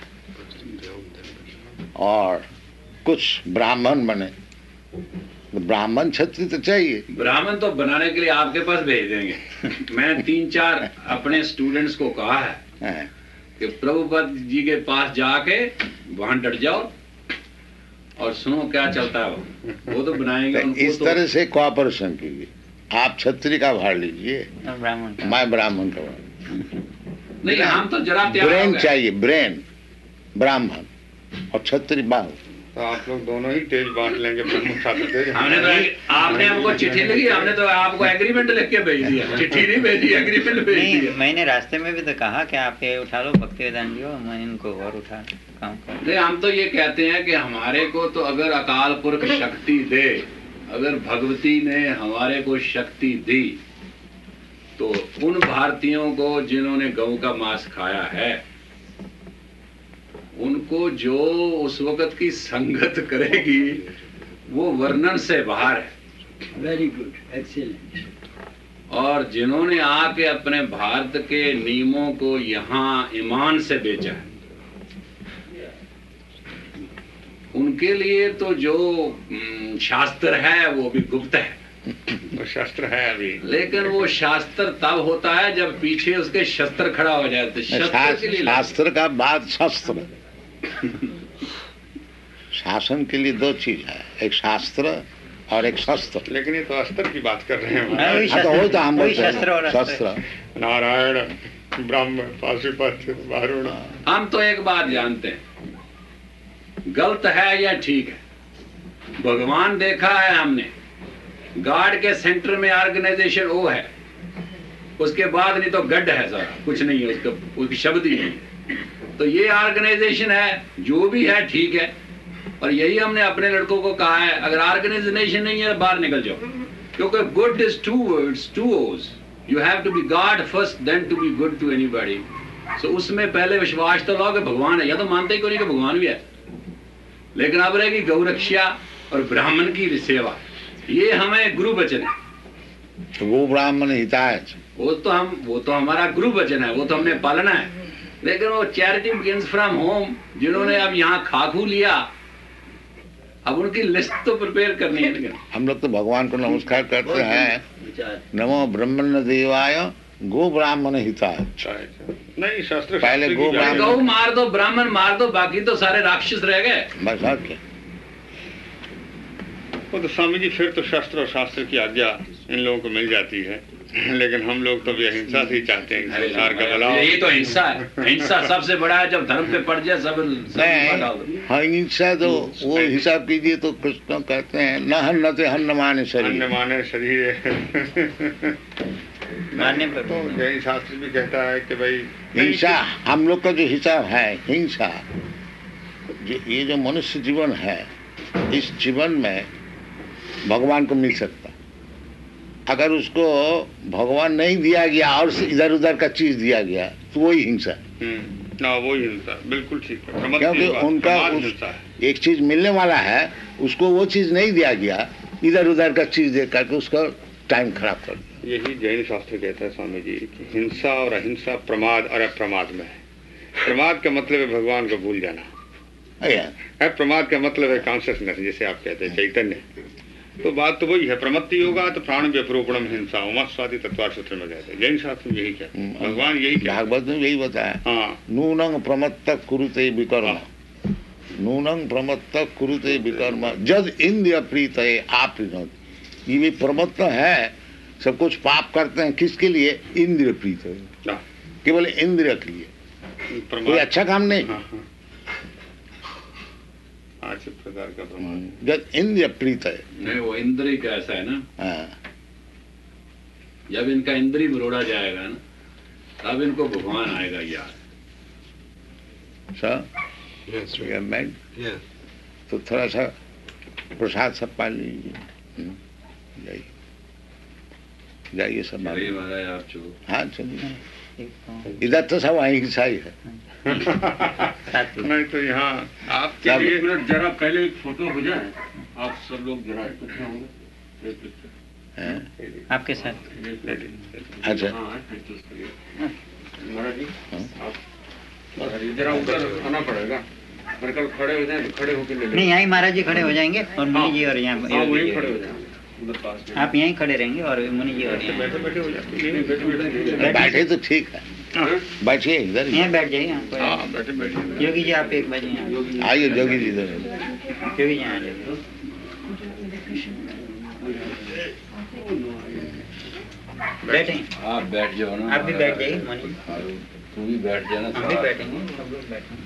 और कुछ ब्राह्मण बने, तो ब्राह्मण छत्री तो चाहिए।
ब्राह्मण तो बनाने के लिए आपके पास भेज देंगे। मैंने तीन चार अपने स्टूडेंट्स को कहा है, है। कि प्रभुपद जी के पास जाके वहां डट जाओ और सुनो क्या चलता है, वो वो तो बनाएंगे।
तो इस तो... तरह से कोऑपरेशन कीजिए। आप छत्री का भार लीजिए, मैं ब्राह्मण का भार।
नहीं, हम तो जरा
ब्रेन चाहिए, ब्रेन ब्राह्मण और छत्री बाहु।
तो आप लोग दोनों ही तेज बांट लेंगे।
हमने तो आपने हमको चिट्ठी लिखी, हमने तो आपको एग्रीमेंट लिख के भेज दिया, चिट्ठी नहीं भेजी, एग्रीमेंट भेज दिया।
मैंने रास्ते में भी तो कहा कि आप ये उठा लो भक्तिवेदांत जी, मैं इनको और उठा काम कर।
नहीं, हम तो ये कहते हैं कि हमारे को तो अगर अकाल पुरख शक्ति दे, अगर भगवती ने हमारे को शक्ति दी, तो उन भारतीयों को जिन्होंने गऊ का मांस खाया है, उनको जो उस वक्त की संगत करेगी वो वर्णन से बाहर है।
Very good, excellent.
और जिन्होंने आके अपने भारत के नियमों को यहाँ ईमान से बेचा है, उनके लिए तो जो शास्त्र है वो भी गुप्त है।
वो शास्त्र है अभी,
लेकिन वो शास्त्र तब होता है जब पीछे उसके शस्त्र खड़ा हो जाए। तो शस्त्र के लिए
शास्त्र का बाद शस्त्र। शासन के लिए दो चीज है, एक शास्त्र और एक शस्त्र।
लेकिन ये तो अस्त्र की बात कर रहे हैं।
हाँ, तो हो तो हम शस्त्र।
नारायण ब्रह्म पाशुपत वरुण।
हम तो एक बात जानते हैं, गलत है या ठीक है, भगवान देखा है हमने। गार्ड के सेंटर में ऑर्गेनाइजेशन वो है, उसके बाद नहीं तो गड्ढ है सारा, कुछ नहीं है उसका, उसकी शब्द ही नहीं है। तो ये ऑर्गेनाइजेशन है, जो भी है ठीक है। और यही हमने अपने लड़कों को कहा है, अगर ऑर्गेनाइजेशन नहीं है बाहर निकल जाओ, क्योंकि good is two words, two o's. You have to be God first, then to be good to anybody. So उसमें पहले विश्वास तो लो कि भगवान है, या तो मानते ही कोई नहीं कि भगवान भी है। लेकिन अब रहेगी गौरक्षा और ब्राह्मण की सेवा, ये हमें गुरु वचन है।
वो ब्राह्मण हिताय,
वो तो हम वो तो हमारा गुरु वचन है, वो तो हमने पालना है। लेकिन वो चैरिटी बिगिंस फ्रॉम होम, जिन्होंने अब यहाँ खाकू लिया, अब उनकी लिस्ट तो प्रिपेयर करनी है।
हम लोग तो भगवान को नमस्कार करते हैं, नमो ब्रह्मण्य देवाय गो ब्राह्मण हिताय।
नहीं, शास्त्र
पहले गो ब्राह्मण,
गौ मार दो, ब्राह्मण मार दो, बाकी तो सारे राक्षस रह गए
बस। और क्या?
वो तो स्वामी जी, फिर तो शास्त्र और शास्त्र की आज्ञा इन लोगों को मिल जाती है। लेकिन हम लोग तो भी अहिंसा से ही चाहते हैं, संसार का भला।
यही तो हिंसा है, हिंसा सबसे बड़ा है। जब धर्म पे पड़ जाए सब,
सब हिंसा तो वो हिसाब कीजिए तो कृष्ण कहते हैं न हन्नते हन्न माने शरीर,
हन्न माने शरीर।
मानने पर
तो जैन शास्त्र भी कहता है कि भाई
हिंसा, हम लोग का जो हिसाब है हिंसा, ये जो मनुष्य जीवन है, इस जीवन में भगवान को मिल सकता। अगर उसको भगवान नहीं दिया गया और इधर उधर का चीज दिया गया तो वही हिंसा।
ना वही हिंसा, बिल्कुल ठीक है।
क्योंकि उनका उस, एक चीज मिलने वाला है, उसको वो चीज नहीं दिया गया, इधर उधर का चीज दे करके उसका टाइम खराब कर दिया।
यही जैन शास्त्र कहता है स्वामी जी कि हिंसा और अहिंसा प्रमाद और अप्रमाद में है। प्रमाद का मतलब है भगवान को भूल जाना, अप्रमाद का मतलब है कॉन्शियसनेस, जैसे आप कहते हैं चैतन्य। तो बात तो वही है, प्रमत्ति होगा तो प्राण व्यपरूपणम हिंसा उमास्वादी तत्वार सूत्र में कहते हैं। जैन शास्त्र में यही कहते हैं, भगवान यही
भागवत में यही बताया।
हाँ,
नूनं प्रमत्त कुरुते विकर्म, नूनं प्रमत्त कुरुते विकर्म जद इंद्रिय प्रीत आप। ये भी प्रमत्त है, सब कुछ पाप करते हैं किसके लिए? इंद्रिय प्रीत है, केवल इंद्रिय के लिए, कोई अच्छा काम नहीं।
हाँ, हाँ। आठ प्रकार का प्रमाण,
जब इंद्रिय प्रीत है।
नहीं, वो इंद्रिय का ऐसा है ना,
हाँ।
जब इनका इंद्रिय मरोड़ा जाएगा ना, तब इनको भगवान आएगा यार।
Sir
yes,
right. मैं
yes.
तो थोड़ा सा प्रसाद सब पा लीजिए, जाइए जाइए सब।
महाराज आप जो
हाँ चलिए, इधर तो सब अहिंसा ही है।
नहीं तो यहाँ आपके लिए
जरा पहले एक फोटो हो जाए, आप सब लोग जरा इकट्ठे होंगे।
हैं?
आपके साथ।
अच्छा
महाराज जी आप जरा ऊपर आना पड़ेगा, मेरे कल खड़े हो जाए तो खड़े होकर ले
नहीं, यहीं महाराज जी खड़े हो जाएंगे और मुनि जी और यहाँ
हाँ वहीं खड़े हो जाएंगे पास में।
आप यहीं खड़े रहेंगे और मुनि जी और यहाँ
बैठे बैठे हो जाते हैं, बैठे बैठे
बैठे तो ठीक है, बैठिए इधर ही।
यहाँ बैठ जाइए। यहाँ
हाँ बैठे बैठे
योगी जी आप एक बजे यहाँ
आइए जोगी जी इधर।
योगी जी यहाँ आ जाइए। बैठे
आप बैठ जाओ ना,
आप भी बैठ जाइए मुनि।
तू भी बैठ जाना।
हम भी बैठेंगे, सब लोग बैठेंगे।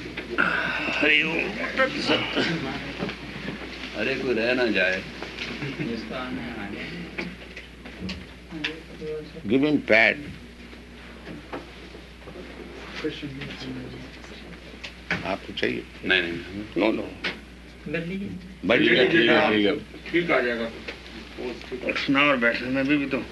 अरे कोई रह ना जाए।
जिसको आना है आ जाए।
Give him pad. आपको चाहिए?
नहीं नहीं
नो नो
बैठ लीजिए।
बैठ
ठीक है,
लीजिए।
ठीक है।
ठीक आ जाएगा।
उठना और बैठने में भी, भी तो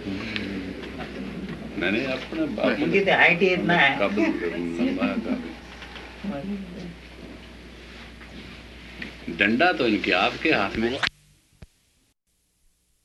नहीं नहीं अपने बाप
उनकी तो हाइट ही इतना है।
काबिल लंबा है, काबिल। डंडा तो इनके आपके हाथ में